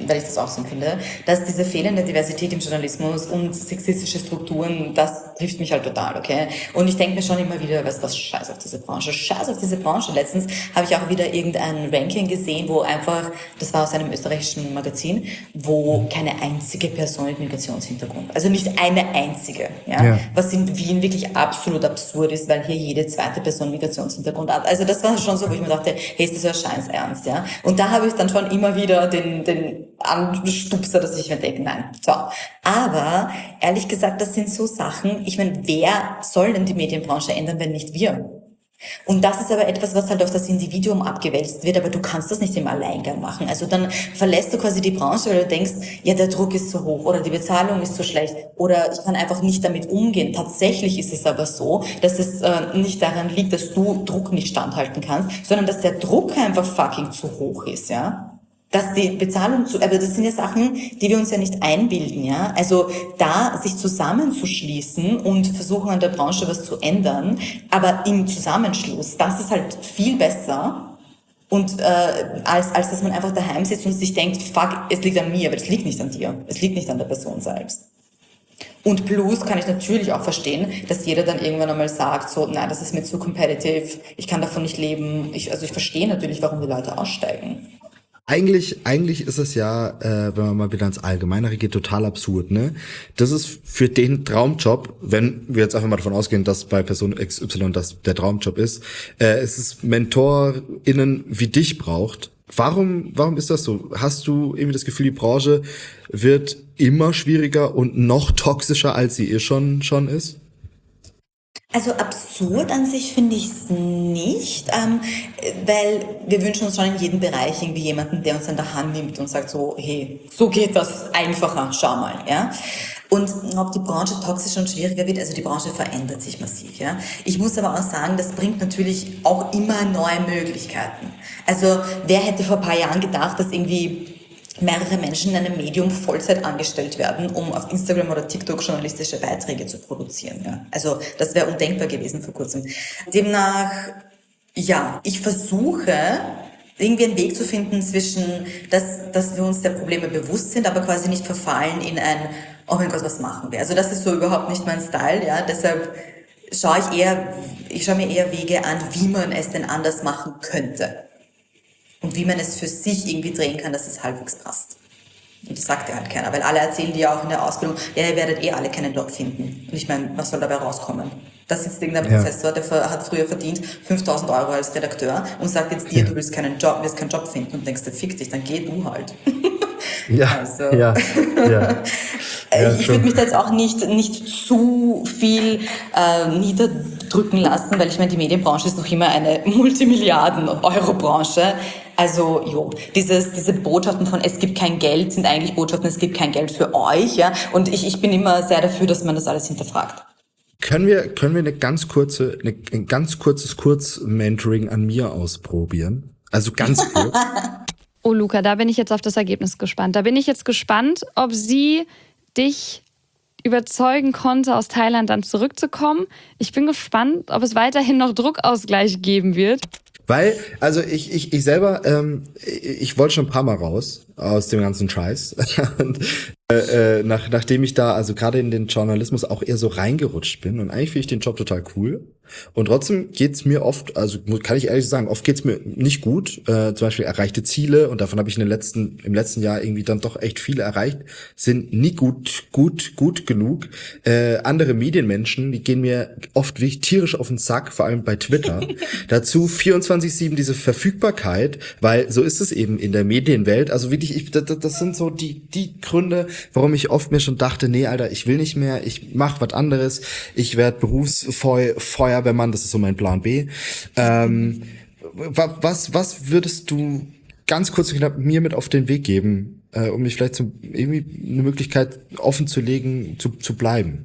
weil ich das auch so empfinde, dass diese fehlende Diversität im Journalismus und sexistische Strukturen, das trifft mich halt total, okay? Und ich denke mir schon immer wieder, was, was scheiß auf diese Branche, scheiß auf diese Branche. Letztens habe ich auch wieder irgendein Ranking gesehen, wo einfach, das war aus einem österreichischen Magazin, wo keine einzige Person mit Migrationshintergrund, also nicht eine einzige, ja? Ja. Was in Wien wirklich absolut absurd ist, weil hier jede zweite Person Migrationshintergrund hat. Also das war schon so, wo ich mir dachte, hey, ist das ja scheiß ernst, ja? Und da habe ich dann schon immer wieder den, den Anstupser, dass ich mir denke, nein, so. Aber ehrlich gesagt, das sind so Sachen, ich meine, wer soll denn die Medienbranche ändern, wenn nicht wir? Und das ist aber etwas, was halt auf das Individuum abgewälzt wird, aber du kannst das nicht im Alleingang machen. Also dann verlässt du quasi die Branche, weil du denkst, ja, der Druck ist zu hoch oder die Bezahlung ist zu schlecht oder ich kann einfach nicht damit umgehen. Tatsächlich ist es aber so, dass es äh, nicht daran liegt, dass du Druck nicht standhalten kannst, sondern dass der Druck einfach fucking zu hoch ist, ja. Dass die Bezahlung zu, aber das sind ja Sachen, die wir uns ja nicht einbilden, ja. Also da sich zusammenzuschließen und versuchen an der Branche was zu ändern, aber im Zusammenschluss, das ist halt viel besser und äh, als als dass man einfach daheim sitzt und sich denkt, fuck, es liegt an mir, aber es liegt nicht an dir, es liegt nicht an der Person selbst. Und plus kann ich natürlich auch verstehen, dass jeder dann irgendwann einmal sagt, so, nein, das ist mir zu competitive, ich kann davon nicht leben. Ich, also ich verstehe natürlich, warum die Leute aussteigen. Eigentlich, eigentlich ist es ja, äh, wenn man mal wieder ins Allgemeinere geht, total absurd, ne? Das ist für den Traumjob, wenn wir jetzt einfach mal davon ausgehen, dass bei Person X Y das der Traumjob ist, äh, es ist MentorInnen wie dich braucht. Warum, warum ist das so? Hast du irgendwie das Gefühl, die Branche wird immer schwieriger und noch toxischer, als sie eh schon, schon ist? Also absurd an sich finde ich es nicht, ähm, weil wir wünschen uns schon in jedem Bereich irgendwie jemanden, der uns an der Hand nimmt und sagt so, hey, so geht das einfacher, schau mal, ja. Und ob die Branche toxischer und schwieriger wird, also die Branche verändert sich massiv, ja. Ich muss aber auch sagen, das bringt natürlich auch immer neue Möglichkeiten. Also wer hätte vor ein paar Jahren gedacht, dass irgendwie mehrere Menschen in einem Medium Vollzeit angestellt werden, um auf Instagram oder TikTok journalistische Beiträge zu produzieren. Ja. Also das wäre undenkbar gewesen vor kurzem. Demnach, ja, ich versuche irgendwie einen Weg zu finden zwischen, dass, dass wir uns der Probleme bewusst sind, aber quasi nicht verfallen in ein, oh mein Gott, was machen wir? Also das ist so überhaupt nicht mein Style, ja. Deshalb schaue ich eher, ich schaue mir eher Wege an, wie man es denn anders machen könnte. Und wie man es für sich irgendwie drehen kann, dass es halbwegs passt. Und das sagt ja halt keiner, weil alle erzählen dir ja auch in der Ausbildung, ja, ihr werdet eh alle keinen Job finden. Und ich meine, was soll dabei rauskommen? Da sitzt irgendein Ja. Professor, der hat früher verdient fünftausend Euro als Redakteur und sagt jetzt dir, Ja. du willst keinen Job, wirst keinen Job finden und denkst, fick dich, dann geh du halt. Ja, Also. ja, ja. Ja, ich schon. würde mich da jetzt auch nicht, nicht zu viel äh, niederdrücken lassen, weil ich meine, die Medienbranche ist noch immer eine Multimilliarden-Euro-Branche. Also, jo, dieses, diese Botschaften von es gibt kein Geld sind eigentlich Botschaften, es gibt kein Geld für euch, ja. Und ich, ich bin immer sehr dafür, dass man das alles hinterfragt. Können wir, können wir eine ganz kurze, eine, ein ganz kurzes Kurz-Mentoring an mir ausprobieren? Also ganz kurz. Oh, Luca, da bin ich jetzt auf das Ergebnis gespannt. Da bin ich jetzt gespannt, ob sie dich überzeugen konnte, aus Thailand dann zurückzukommen. Ich bin gespannt, ob es weiterhin noch Druckausgleich geben wird. Weil, also ich, ich, ich selber, ähm, ich, ich wollte schon ein paar Mal raus aus dem ganzen Scheiß. Und äh, nach, nachdem ich da also gerade in den Journalismus auch eher so reingerutscht bin und eigentlich finde ich den Job total cool. Und trotzdem geht's mir oft, also kann ich ehrlich sagen, oft geht's mir nicht gut. Äh, zum Beispiel erreichte Ziele, und davon habe ich in den letzten, im letzten Jahr irgendwie dann doch echt viele erreicht, sind nie gut, gut, gut genug. Äh, andere Medienmenschen, die gehen mir oft wirklich tierisch auf den Sack, vor allem bei Twitter. Dazu vierundzwanzig sieben diese Verfügbarkeit, weil so ist es eben in der Medienwelt. Also wirklich, ich, das, das sind so die, die Gründe, warum ich oft mir schon dachte, nee, Alter, ich will nicht mehr, ich mach was anderes, ich werde Berufsfeuerwehrmann, das ist so mein Plan B. Ähm, was, was würdest du ganz kurz und knapp mir mit auf den Weg geben, äh, um mich vielleicht zum, irgendwie eine Möglichkeit offen zu legen, zu, zu bleiben?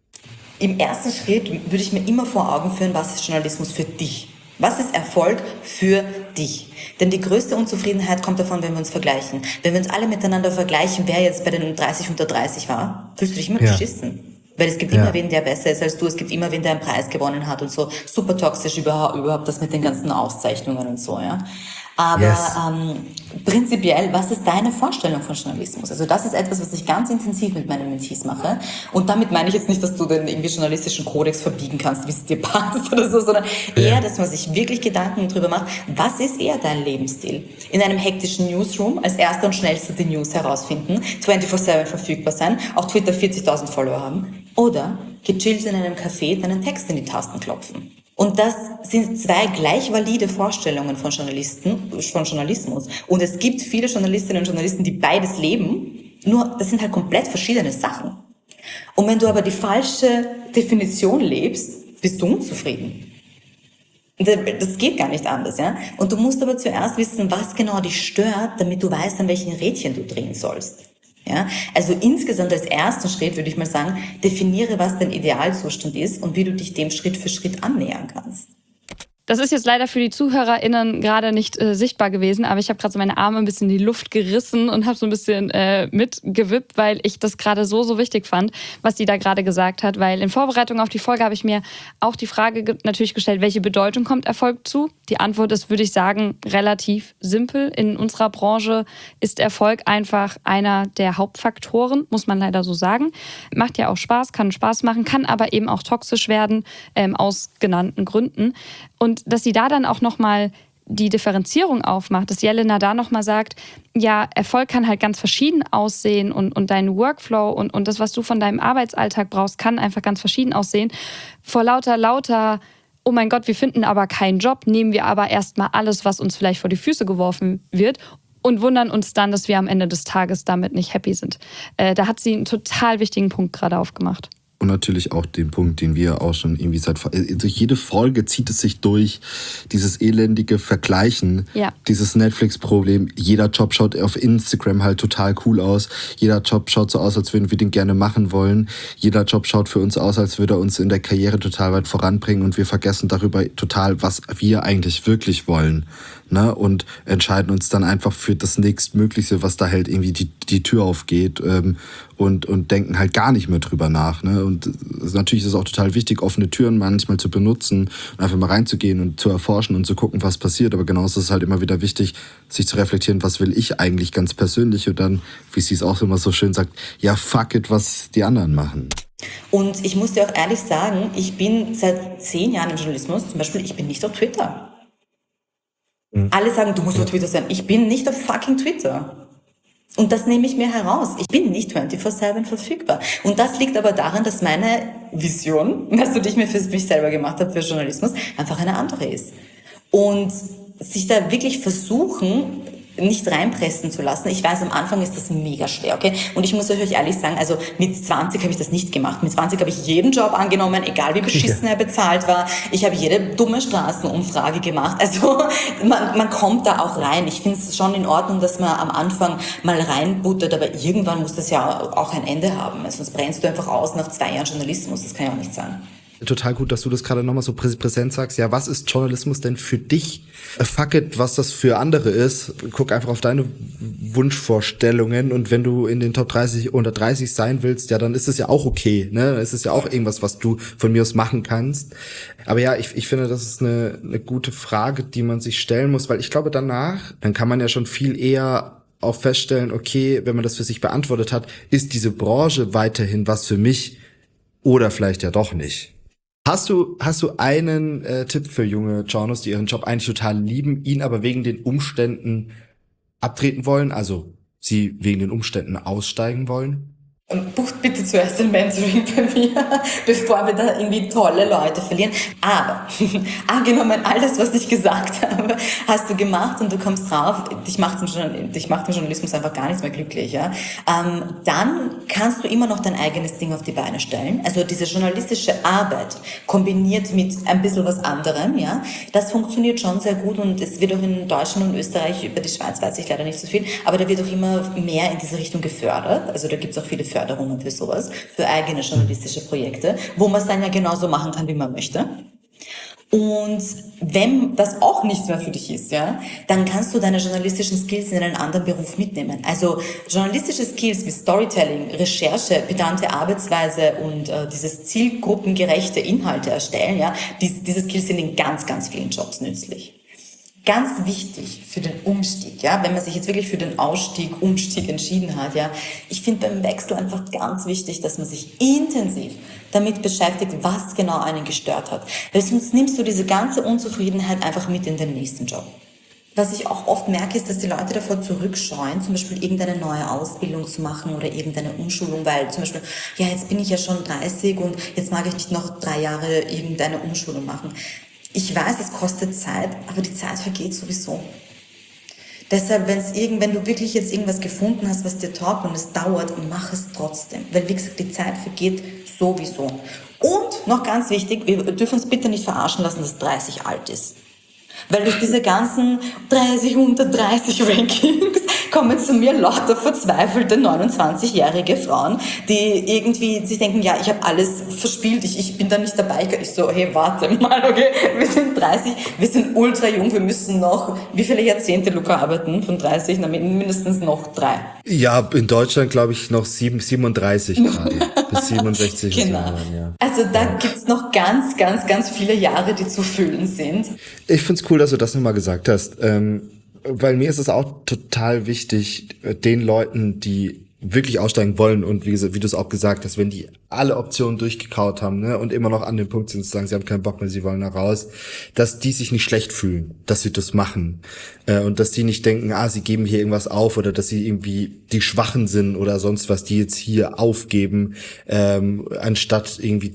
Im ersten Schritt würde ich mir immer vor Augen führen, was ist Journalismus für dich? Was ist Erfolg für dich? Denn die größte Unzufriedenheit kommt davon, wenn wir uns vergleichen. Wenn wir uns alle miteinander vergleichen, wer jetzt bei den dreißig unter dreißig war, fühlst du dich immer Ja. beschissen. Weil es gibt Ja. immer wen, der besser ist als du, es gibt immer wen, der einen Preis gewonnen hat und so. Super toxisch überhaupt, überhaupt das mit den ganzen Auszeichnungen und so, ja. Aber Yes. ähm, prinzipiell, was ist deine Vorstellung von Journalismus? Also das ist etwas, was ich ganz intensiv mit meinen Mentees mache. Und damit meine ich jetzt nicht, dass du den irgendwie journalistischen Kodex verbiegen kannst, wie es dir passt oder so, sondern eher, dass man sich wirklich Gedanken darüber macht, was ist eher dein Lebensstil? In einem hektischen Newsroom als erster und schnellster die News herausfinden, vierundzwanzig sieben verfügbar sein, auf Twitter vierzigtausend Follower haben oder gechillt in einem Café deinen Text in die Tasten klopfen. Und das sind zwei gleich valide Vorstellungen von Journalisten, von Journalismus. Und es gibt viele Journalistinnen und Journalisten, die beides leben, nur das sind halt komplett verschiedene Sachen. Und wenn du aber die falsche Definition lebst, bist du unzufrieden. Das geht gar nicht anders, ja. Und du musst aber zuerst wissen, was genau dich stört, damit du weißt, an welchen Rädchen du drehen sollst. Ja, also insgesamt als ersten Schritt würde ich mal sagen, definiere, was dein Idealzustand ist und wie du dich dem Schritt für Schritt annähern kannst. Das ist jetzt leider für die ZuhörerInnen gerade nicht äh, sichtbar gewesen, aber ich habe gerade so meine Arme ein bisschen in die Luft gerissen und habe so ein bisschen äh, mitgewippt, weil ich das gerade so, so wichtig fand, was sie da gerade gesagt hat. Weil in Vorbereitung auf die Folge habe ich mir auch die Frage ge- natürlich gestellt, welche Bedeutung kommt Erfolg zu? Die Antwort ist, würde ich sagen, relativ simpel. In unserer Branche ist Erfolg einfach einer der Hauptfaktoren, muss man leider so sagen. Macht ja auch Spaß, kann Spaß machen, kann aber eben auch toxisch werden, ähm, aus genannten Gründen. Und dass sie da dann auch nochmal die Differenzierung aufmacht, dass Jelena da nochmal sagt, ja, Erfolg kann halt ganz verschieden aussehen und, und dein Workflow und, und das, was du von deinem Arbeitsalltag brauchst, kann einfach ganz verschieden aussehen. Vor lauter, lauter, oh mein Gott, wir finden aber keinen Job, nehmen wir aber erstmal alles, was uns vielleicht vor die Füße geworfen wird und wundern uns dann, dass wir am Ende des Tages damit nicht happy sind. Äh, da hat sie einen total wichtigen Punkt gerade aufgemacht. Und natürlich auch den Punkt, den wir auch schon irgendwie seit... Durch jede Folge zieht es sich durch, dieses elendige Vergleichen, ja. Dieses Netflix-Problem. Jeder Job schaut auf Instagram halt total cool aus. Jeder Job schaut so aus, als würden wir den gerne machen wollen. Jeder Job schaut für uns aus, als würde er uns in der Karriere total weit voranbringen. Und wir vergessen darüber total, was wir eigentlich wirklich wollen. Ne? Und entscheiden uns dann einfach für das nächstmögliche, was da halt irgendwie die, die Tür aufgeht. Ähm, und, und denken halt gar nicht mehr drüber nach. Ne? Und natürlich ist es auch total wichtig, offene Türen manchmal zu benutzen und einfach mal reinzugehen und zu erforschen und zu gucken, was passiert. Aber genauso ist es halt immer wieder wichtig, sich zu reflektieren, was will ich eigentlich ganz persönlich und dann, wie sie es auch immer so schön sagt, ja fuck it, was die anderen machen. Und ich muss dir auch ehrlich sagen, ich bin seit zehn Jahren im Journalismus, zum Beispiel, ich bin nicht auf Twitter. Mhm. Alle sagen, du musst auf Twitter sein. Ich bin nicht auf fucking Twitter. Und das nehme ich mir heraus. Ich bin nicht vierundzwanzig sieben verfügbar. Und das liegt aber daran, dass meine Vision, weißt du, die ich mir für mich selber gemacht habe für Journalismus, einfach eine andere ist. Und sich da wirklich versuchen, nicht reinpressen zu lassen. Ich weiß, am Anfang ist das mega schwer, okay? Und ich muss euch ehrlich sagen, also mit zwanzig habe ich das nicht gemacht. Mit zwanzig habe ich jeden Job angenommen, egal wie beschissen er bezahlt war. Ich habe jede dumme Straßenumfrage gemacht. Also man, man kommt da auch rein. Ich finde es schon in Ordnung, dass man am Anfang mal reinbuttert, aber irgendwann muss das ja auch ein Ende haben. Sonst brennst du einfach aus nach zwei Jahren Journalismus. Das kann ja auch nicht sein. Total gut, dass du das gerade nochmal so präsent sagst. Ja, was ist Journalismus denn für dich? Fuck it, was das für andere ist. Guck einfach auf deine Wunschvorstellungen und wenn du in den Top dreißig unter dreißig sein willst, ja, dann ist es ja auch okay, ne? Dann ist es ja auch irgendwas, was du von mir aus machen kannst. Aber ja, ich, ich finde, das ist eine, eine gute Frage, die man sich stellen muss, weil ich glaube danach, dann kann man ja schon viel eher auch feststellen, okay, wenn man das für sich beantwortet hat, ist diese Branche weiterhin was für mich oder vielleicht ja doch nicht. Hast du, hast du einen äh, Tipp für junge Journos, die ihren Job eigentlich total lieben, ihn aber wegen den Umständen abtreten wollen, also sie wegen den Umständen aussteigen wollen? Bucht bitte zuerst ein Mentoring bei mir, bevor wir da irgendwie tolle Leute verlieren. Aber angenommen, alles, was ich gesagt habe, hast du gemacht und du kommst drauf, dich macht im, dich macht im Journalismus einfach gar nichts mehr glücklich. Ja? Ähm, dann kannst du immer noch dein eigenes Ding auf die Beine stellen. Also diese journalistische Arbeit kombiniert mit ein bisschen was anderem, ja, das funktioniert schon sehr gut und es wird auch in Deutschland und Österreich, über die Schweiz weiß ich leider nicht so viel, aber da wird auch immer mehr in diese Richtung gefördert. Also da gibt es auch viele Förderungen. Förderungen für sowas, für eigene journalistische Projekte, wo man es dann ja genauso machen kann, wie man möchte. Und wenn das auch nichts mehr für dich ist, ja, dann kannst du deine journalistischen Skills in einen anderen Beruf mitnehmen. Also journalistische Skills wie Storytelling, Recherche, pedante Arbeitsweise und äh, dieses zielgruppengerechte Inhalte erstellen, ja, dies, diese Skills sind in ganz, ganz vielen Jobs nützlich. Ganz wichtig für den Umstieg, ja, wenn man sich jetzt wirklich für den Ausstieg, Umstieg entschieden hat, ja. Ich finde beim Wechsel einfach ganz wichtig, dass man sich intensiv damit beschäftigt, was genau einen gestört hat. Weil sonst nimmst du diese ganze Unzufriedenheit einfach mit in den nächsten Job. Was ich auch oft merke, ist, dass die Leute davor zurückscheuen, zum Beispiel irgendeine neue Ausbildung zu machen oder irgendeine Umschulung, weil zum Beispiel, ja, jetzt bin ich ja schon dreißig und jetzt mag ich nicht noch drei Jahre irgendeine Umschulung machen. Ich weiß, es kostet Zeit, aber die Zeit vergeht sowieso. Deshalb, wenn's irgend, wenn du wirklich jetzt irgendwas gefunden hast, was dir taugt und es dauert, mach es trotzdem. Weil, wie gesagt, die Zeit vergeht sowieso. Und, noch ganz wichtig, wir dürfen uns bitte nicht verarschen lassen, dass dreißig alt ist. Weil durch diese ganzen dreißig unter dreißig Rankings kommen zu mir lauter verzweifelte neunundzwanzigjährige Frauen, die irgendwie sich denken, ja, ich habe alles verspielt, ich, ich bin da nicht dabei. Ich so, hey, warte mal, okay, wir sind dreißig, wir sind ultra jung, wir müssen noch, wie viele Jahrzehnte, Luca, arbeiten von dreißig? Na, mindestens noch drei. Ja, in Deutschland glaube ich noch sieben, siebenunddreißig gerade. Bis siebenundsechzig. Genau. Jahren, ja. Also da Ja. gibt's noch ganz, ganz, ganz viele Jahre, die zu füllen sind. Ich find's cool, dass du das nochmal gesagt hast, ähm, weil mir ist es auch total wichtig, den Leuten, die wirklich aussteigen wollen und wie, gesagt, wie du es auch gesagt hast, wenn die alle Optionen durchgekaut haben, ne, und immer noch an dem Punkt sind zu sagen, sie haben keinen Bock mehr, sie wollen da raus, dass die sich nicht schlecht fühlen, dass sie das machen, äh, und dass die nicht denken, ah, sie geben hier irgendwas auf oder dass sie irgendwie die Schwachen sind oder sonst was, die jetzt hier aufgeben, ähm, anstatt irgendwie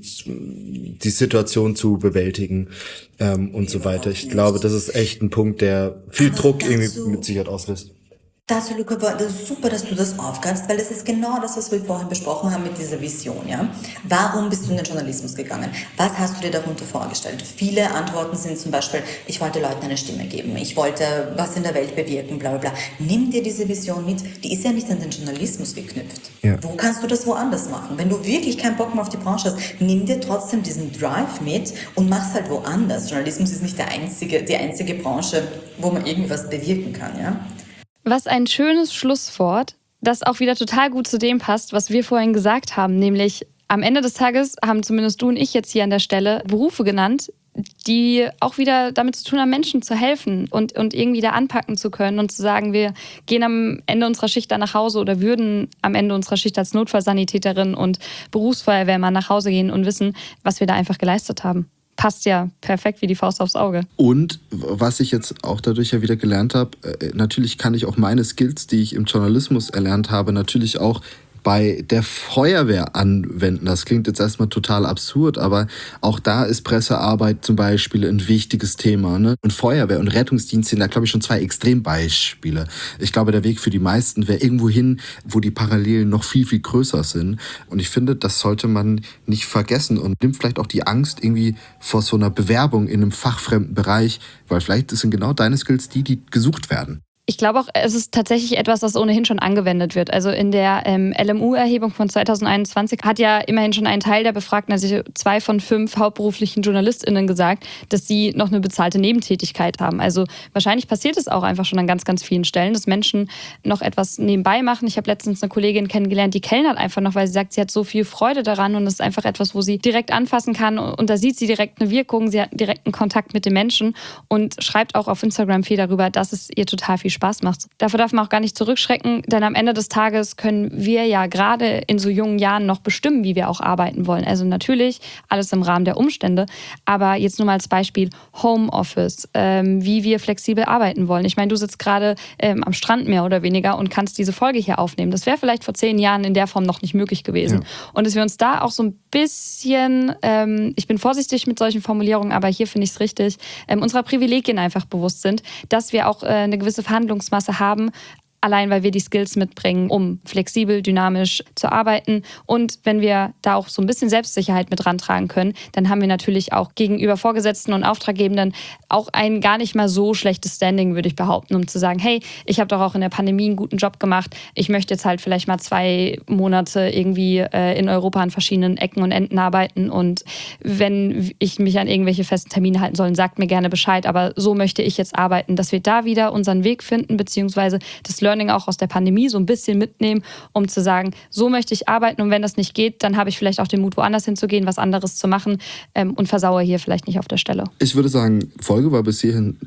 die Situation zu bewältigen, ähm, und so weiter. Ich glaube, das ist echt ein Punkt, der viel Aber Druck dazu- irgendwie mit Sicherheit auslöst. Dazu, Luca, das ist super, dass du das aufgreifst, weil das ist genau das, was wir vorhin besprochen haben mit dieser Vision, ja. Warum bist du in den Journalismus gegangen? Was hast du dir darunter vorgestellt? Viele Antworten sind zum Beispiel, ich wollte Leuten eine Stimme geben, ich wollte was in der Welt bewirken, bla, bla, bla. Nimm dir diese Vision mit, die ist ja nicht an den Journalismus geknüpft. Ja. Wo kannst du das woanders machen? Wenn du wirklich keinen Bock mehr auf die Branche hast, nimm dir trotzdem diesen Drive mit und mach's halt woanders. Journalismus ist nicht der einzige, die einzige Branche, wo man irgendwas bewirken kann, ja. Was ein schönes Schlusswort, das auch wieder total gut zu dem passt, was wir vorhin gesagt haben, nämlich am Ende des Tages haben zumindest du und ich jetzt hier an der Stelle Berufe genannt, die auch wieder damit zu tun haben, Menschen zu helfen und, und irgendwie da anpacken zu können und zu sagen, wir gehen am Ende unserer Schicht dann nach Hause oder würden am Ende unserer Schicht als Notfallsanitäterin und Berufsfeuerwehrmann nach Hause gehen und wissen, was wir da einfach geleistet haben. Passt ja perfekt wie die Faust aufs Auge. Und was ich jetzt auch dadurch ja wieder gelernt habe, äh, natürlich kann ich auch meine Skills, die ich im Journalismus erlernt habe, natürlich auch bei der Feuerwehr anwenden. Das klingt jetzt erstmal total absurd, aber auch da ist Pressearbeit zum Beispiel ein wichtiges Thema, ne? Und Feuerwehr und Rettungsdienst sind da, glaube ich, schon zwei Extrembeispiele. Ich glaube, der Weg für die meisten wäre irgendwo hin, wo die Parallelen noch viel, viel größer sind. Und ich finde, das sollte man nicht vergessen und nimmt vielleicht auch die Angst irgendwie vor so einer Bewerbung in einem fachfremden Bereich, weil vielleicht sind genau deine Skills die, die gesucht werden. Ich glaube auch, es ist tatsächlich etwas, das ohnehin schon angewendet wird. Also in der ähm, L M U-Erhebung von zweitausendeinundzwanzig hat ja immerhin schon ein Teil der Befragten, also zwei von fünf hauptberuflichen JournalistInnen gesagt, dass sie noch eine bezahlte Nebentätigkeit haben. Also wahrscheinlich passiert es auch einfach schon an ganz, ganz vielen Stellen, dass Menschen noch etwas nebenbei machen. Ich habe letztens eine Kollegin kennengelernt, die kellnert einfach noch, weil sie sagt, sie hat so viel Freude daran und es ist einfach etwas, wo sie direkt anfassen kann und da sieht sie direkt eine Wirkung, sie hat direkten Kontakt mit den Menschen und schreibt auch auf Instagram viel darüber, dass es ihr total viel Spaß macht. Dafür darf man auch gar nicht zurückschrecken, denn am Ende des Tages können wir ja gerade in so jungen Jahren noch bestimmen, wie wir auch arbeiten wollen. Also natürlich alles im Rahmen der Umstände, aber jetzt nur mal als Beispiel Homeoffice, ähm, wie wir flexibel arbeiten wollen. Ich meine, du sitzt gerade ähm, am Strand mehr oder weniger und kannst diese Folge hier aufnehmen. Das wäre vielleicht vor zehn Jahren in der Form noch nicht möglich gewesen. Ja. Und dass wir uns da auch so ein bisschen, ähm, ich bin vorsichtig mit solchen Formulierungen, aber hier finde ich es richtig, ähm, unserer Privilegien einfach bewusst sind, dass wir auch äh, eine gewisse Verhandlungsmasse haben, allein weil wir die Skills mitbringen, um flexibel, dynamisch zu arbeiten. Und wenn wir da auch so ein bisschen Selbstsicherheit mit rantragen können, dann haben wir natürlich auch gegenüber Vorgesetzten und Auftraggebenden auch ein gar nicht mal so schlechtes Standing, würde ich behaupten, um zu sagen, hey, ich habe doch auch in der Pandemie einen guten Job gemacht. Ich möchte jetzt halt vielleicht mal zwei Monate irgendwie äh, in Europa an verschiedenen Ecken und Enden arbeiten. Und wenn ich mich an irgendwelche festen Termine halten soll, sagt mir gerne Bescheid. Aber so möchte ich jetzt arbeiten, dass wir da wieder unseren Weg finden, beziehungsweise das Learning auch aus der Pandemie so ein bisschen mitnehmen, um zu sagen, so möchte ich arbeiten und wenn das nicht geht, dann habe ich vielleicht auch den Mut, woanders hinzugehen, was anderes zu machen ähm, und versaue hier vielleicht nicht auf der Stelle. Ich würde sagen, Folge war bis hierhin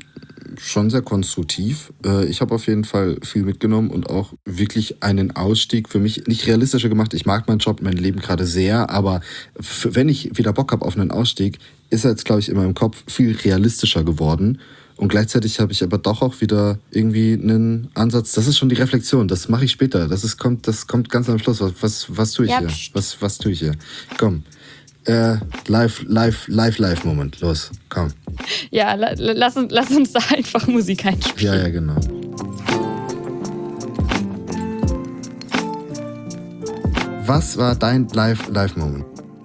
schon sehr konstruktiv. Ich habe auf jeden Fall viel mitgenommen und auch wirklich einen Ausstieg für mich nicht realistischer gemacht. Ich mag meinen Job, mein Leben gerade sehr, aber wenn ich wieder Bock habe auf einen Ausstieg, ist er jetzt, glaube ich, in meinem Kopf viel realistischer geworden. Und gleichzeitig habe ich aber doch auch wieder irgendwie einen Ansatz. Das ist schon die Reflexion, das mache ich später. Das, ist, kommt, das kommt ganz am Schluss. Was, was, was tue ich ja, hier? Was, was tue ich hier? Komm. Äh, live, live, live, live Moment. Los, komm. Ja, la, lass, uns, lass uns da einfach Musik einspielen. Ja, ja, genau. Was war dein live, live Moment?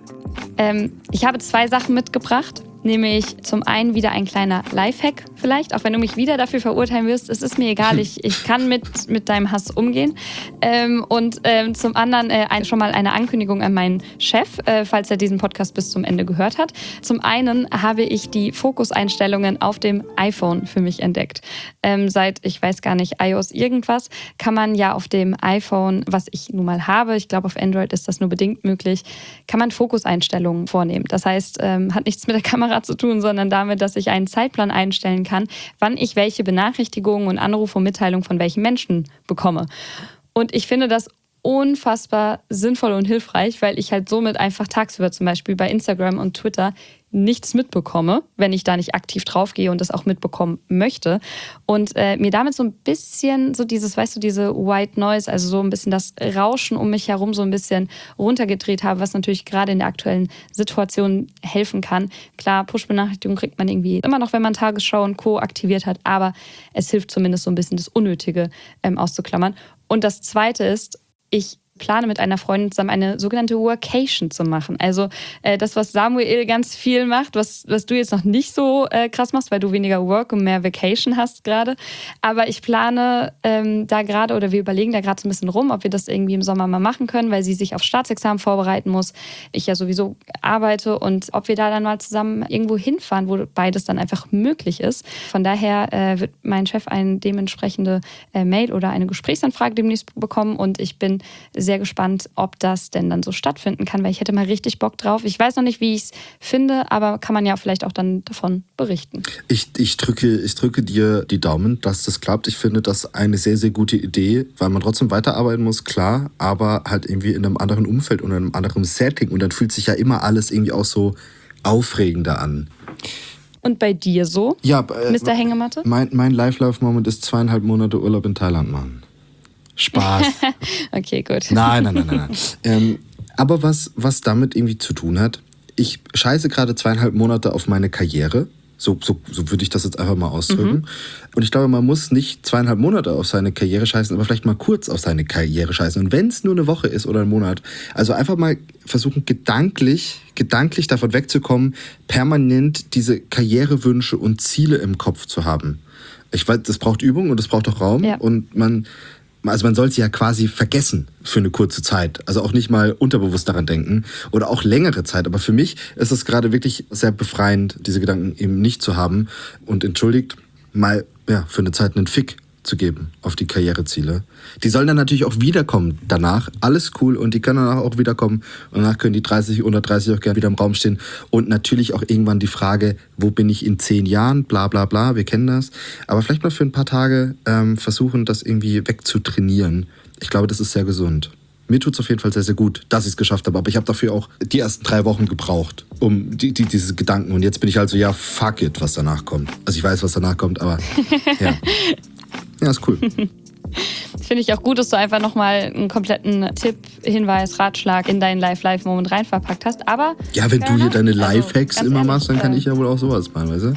Ähm, ich habe zwei Sachen mitgebracht. Nämlich zum einen wieder ein kleiner Lifehack vielleicht, auch wenn du mich wieder dafür verurteilen wirst. Es ist mir egal, ich, ich kann mit, mit deinem Hass umgehen. Ähm, und ähm, zum anderen äh, ein, schon mal eine Ankündigung an meinen Chef, äh, falls er diesen Podcast bis zum Ende gehört hat. Zum einen habe ich die Fokuseinstellungen auf dem iPhone für mich entdeckt. Ähm, seit, ich weiß gar nicht, iOS irgendwas, kann man ja auf dem iPhone, was ich nun mal habe, ich glaube auf Android ist das nur bedingt möglich, kann man Fokuseinstellungen vornehmen. Das heißt, ähm, hat nichts mit der Kamera zu tun, sondern damit, dass ich einen Zeitplan einstellen kann, wann ich welche Benachrichtigungen und Anrufe und Mitteilungen von welchen Menschen bekomme. Und ich finde das unfassbar sinnvoll und hilfreich, weil ich halt somit einfach tagsüber zum Beispiel bei Instagram und Twitter nichts mitbekomme, wenn ich da nicht aktiv draufgehe und das auch mitbekommen möchte. Und äh, mir damit so ein bisschen so dieses, weißt du, diese White Noise, also so ein bisschen das Rauschen um mich herum so ein bisschen runtergedreht habe, was natürlich gerade in der aktuellen Situation helfen kann. Klar, Push-Benachrichtigungen kriegt man irgendwie immer noch, wenn man Tagesschau und Co. aktiviert hat, aber es hilft zumindest so ein bisschen das Unnötige ähm, auszuklammern. Und das Zweite ist, ich plane mit einer Freundin zusammen eine sogenannte Workation zu machen. Also äh, das, was Samuel ganz viel macht, was, was du jetzt noch nicht so äh, krass machst, weil du weniger Work und mehr Vacation hast gerade. Aber ich plane ähm, da gerade, oder wir überlegen da gerade so ein bisschen rum, ob wir das irgendwie im Sommer mal machen können, weil sie sich auf Staatsexamen vorbereiten muss. Ich ja sowieso arbeite und ob wir da dann mal zusammen irgendwo hinfahren, wo beides dann einfach möglich ist. Von daher äh, wird mein Chef eine dementsprechende äh, Mail oder eine Gesprächsanfrage demnächst bekommen und ich bin sehr gespannt, ob das denn dann so stattfinden kann, weil ich hätte mal richtig Bock drauf. Ich weiß noch nicht, wie ich es finde, aber kann man ja vielleicht auch dann davon berichten. Ich, ich, drücke, ich drücke dir die Daumen, dass das klappt. Ich finde das eine sehr, sehr gute Idee, weil man trotzdem weiterarbeiten muss, klar, aber halt irgendwie in einem anderen Umfeld und einem anderen Setting und dann fühlt sich ja immer alles irgendwie auch so aufregender an. Und bei dir so, ja, äh, Mister Hängematte? Mein, mein Life-Life-Moment ist zweieinhalb Monate Urlaub in Thailand machen. Spaß. Okay, gut. Nein, nein, nein, nein. nein. ähm, aber was, was damit irgendwie zu tun hat, ich scheiße gerade zweieinhalb Monate auf meine Karriere. So, so, so würde ich das jetzt einfach mal ausdrücken. Mhm. Und ich glaube, man muss nicht zweieinhalb Monate auf seine Karriere scheißen, aber vielleicht mal kurz auf seine Karriere scheißen. Und wenn es nur eine Woche ist oder ein Monat, also einfach mal versuchen, gedanklich, gedanklich davon wegzukommen, permanent diese Karrierewünsche und Ziele im Kopf zu haben. Ich weiß, das braucht Übung und das braucht auch Raum. Ja. Und man... Also man soll sie ja quasi vergessen für eine kurze Zeit. Also auch nicht mal unterbewusst daran denken oder auch längere Zeit. Aber für mich ist es gerade wirklich sehr befreiend, diese Gedanken eben nicht zu haben. Und entschuldigt, mal ja, für eine Zeit einen Fick zu geben auf die Karriereziele. Die sollen dann natürlich auch wiederkommen danach. Alles cool und die können danach auch wiederkommen. Und danach können die dreißig, hundertdreißig auch gerne wieder im Raum stehen. Und natürlich auch irgendwann die Frage, wo bin ich in zehn Jahren? Bla bla bla, wir kennen das. Aber vielleicht mal für ein paar Tage ähm, versuchen, das irgendwie wegzutrainieren. Ich glaube, das ist sehr gesund. Mir tut es auf jeden Fall sehr, sehr gut, dass ich es geschafft habe. Aber ich habe dafür auch die ersten drei Wochen gebraucht, um die, die, diese Gedanken. Und jetzt bin ich halt so, ja, fuck it, was danach kommt. Also ich weiß, was danach kommt, aber ja. Ja, ist cool. Finde ich auch gut, dass du einfach nochmal einen kompletten Tipp, Hinweis, Ratschlag in deinen Live-Live-Moment rein verpackt hast. Aber ja, wenn du hier deine Lifehacks also, immer ehrlich, machst, dann kann äh, ich ja wohl auch sowas machen, weißt du?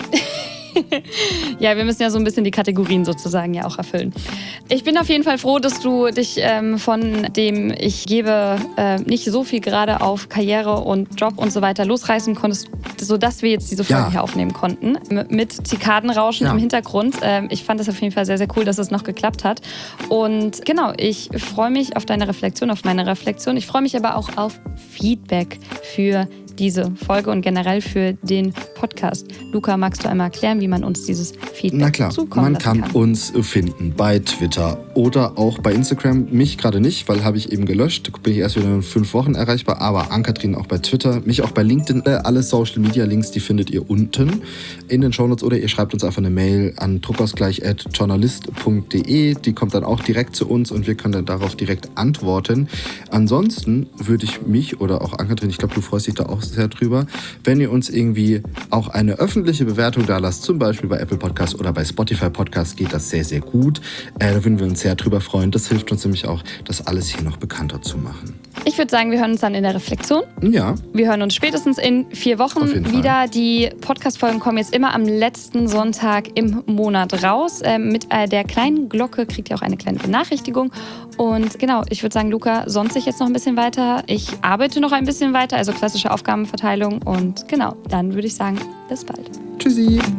Ja, wir müssen ja so ein bisschen die Kategorien sozusagen ja auch erfüllen. Ich bin auf jeden Fall froh, dass du dich ähm, von dem ich gebe äh, nicht so viel gerade auf Karriere und Job und so weiter losreißen konntest, sodass wir jetzt diese Folge ja. hier aufnehmen konnten. M- mit Zikadenrauschen ja. im Hintergrund. Ähm, ich fand das auf jeden Fall sehr, sehr cool, dass es noch geklappt hat. Und genau, ich freue mich auf deine Reflexion, auf meine Reflexion. Ich freue mich aber auch auf Feedback für diese Folge und generell für den Podcast. Luca, magst du einmal erklären, wie man uns dieses Feedback Na klar, zukommen man lassen kann, kann? uns finden bei Twitter oder auch bei Instagram. Mich gerade nicht, weil habe ich eben gelöscht. Bin ich erst wieder in fünf Wochen erreichbar. Aber Ann-Kathrin auch bei Twitter. Mich auch bei LinkedIn. Alle Social Media Links, die findet ihr unten in den Shownotes. Oder ihr schreibt uns einfach eine Mail an druckausgleich at journalist punkt de. Die kommt dann auch direkt zu uns und wir können dann darauf direkt antworten. Ansonsten würde ich mich oder auch Ann-Kathrin, ich glaube, du freust dich da auch sehr drüber, wenn ihr uns irgendwie auch eine öffentliche Bewertung da lasst, zum Beispiel bei Apple Podcasts oder bei Spotify Podcasts, geht das sehr, sehr gut. Äh, da würden wir uns sehr drüber freuen. Das hilft uns nämlich auch, das alles hier noch bekannter zu machen. Ich würde sagen, wir hören uns dann in der Reflexion. Ja. Wir hören uns spätestens in vier Wochen Auf jeden Fall. wieder. Die Podcast-Folgen kommen jetzt immer am letzten Sonntag im Monat raus. Ähm, mit äh, der kleinen Glocke kriegt ihr auch eine kleine Benachrichtigung. Und genau, ich würde sagen, Luca sonst sich jetzt noch ein bisschen weiter. Ich arbeite noch ein bisschen weiter, also klassische Aufgabenverteilung. Und genau, dann würde ich sagen, bis bald. Tschüssi.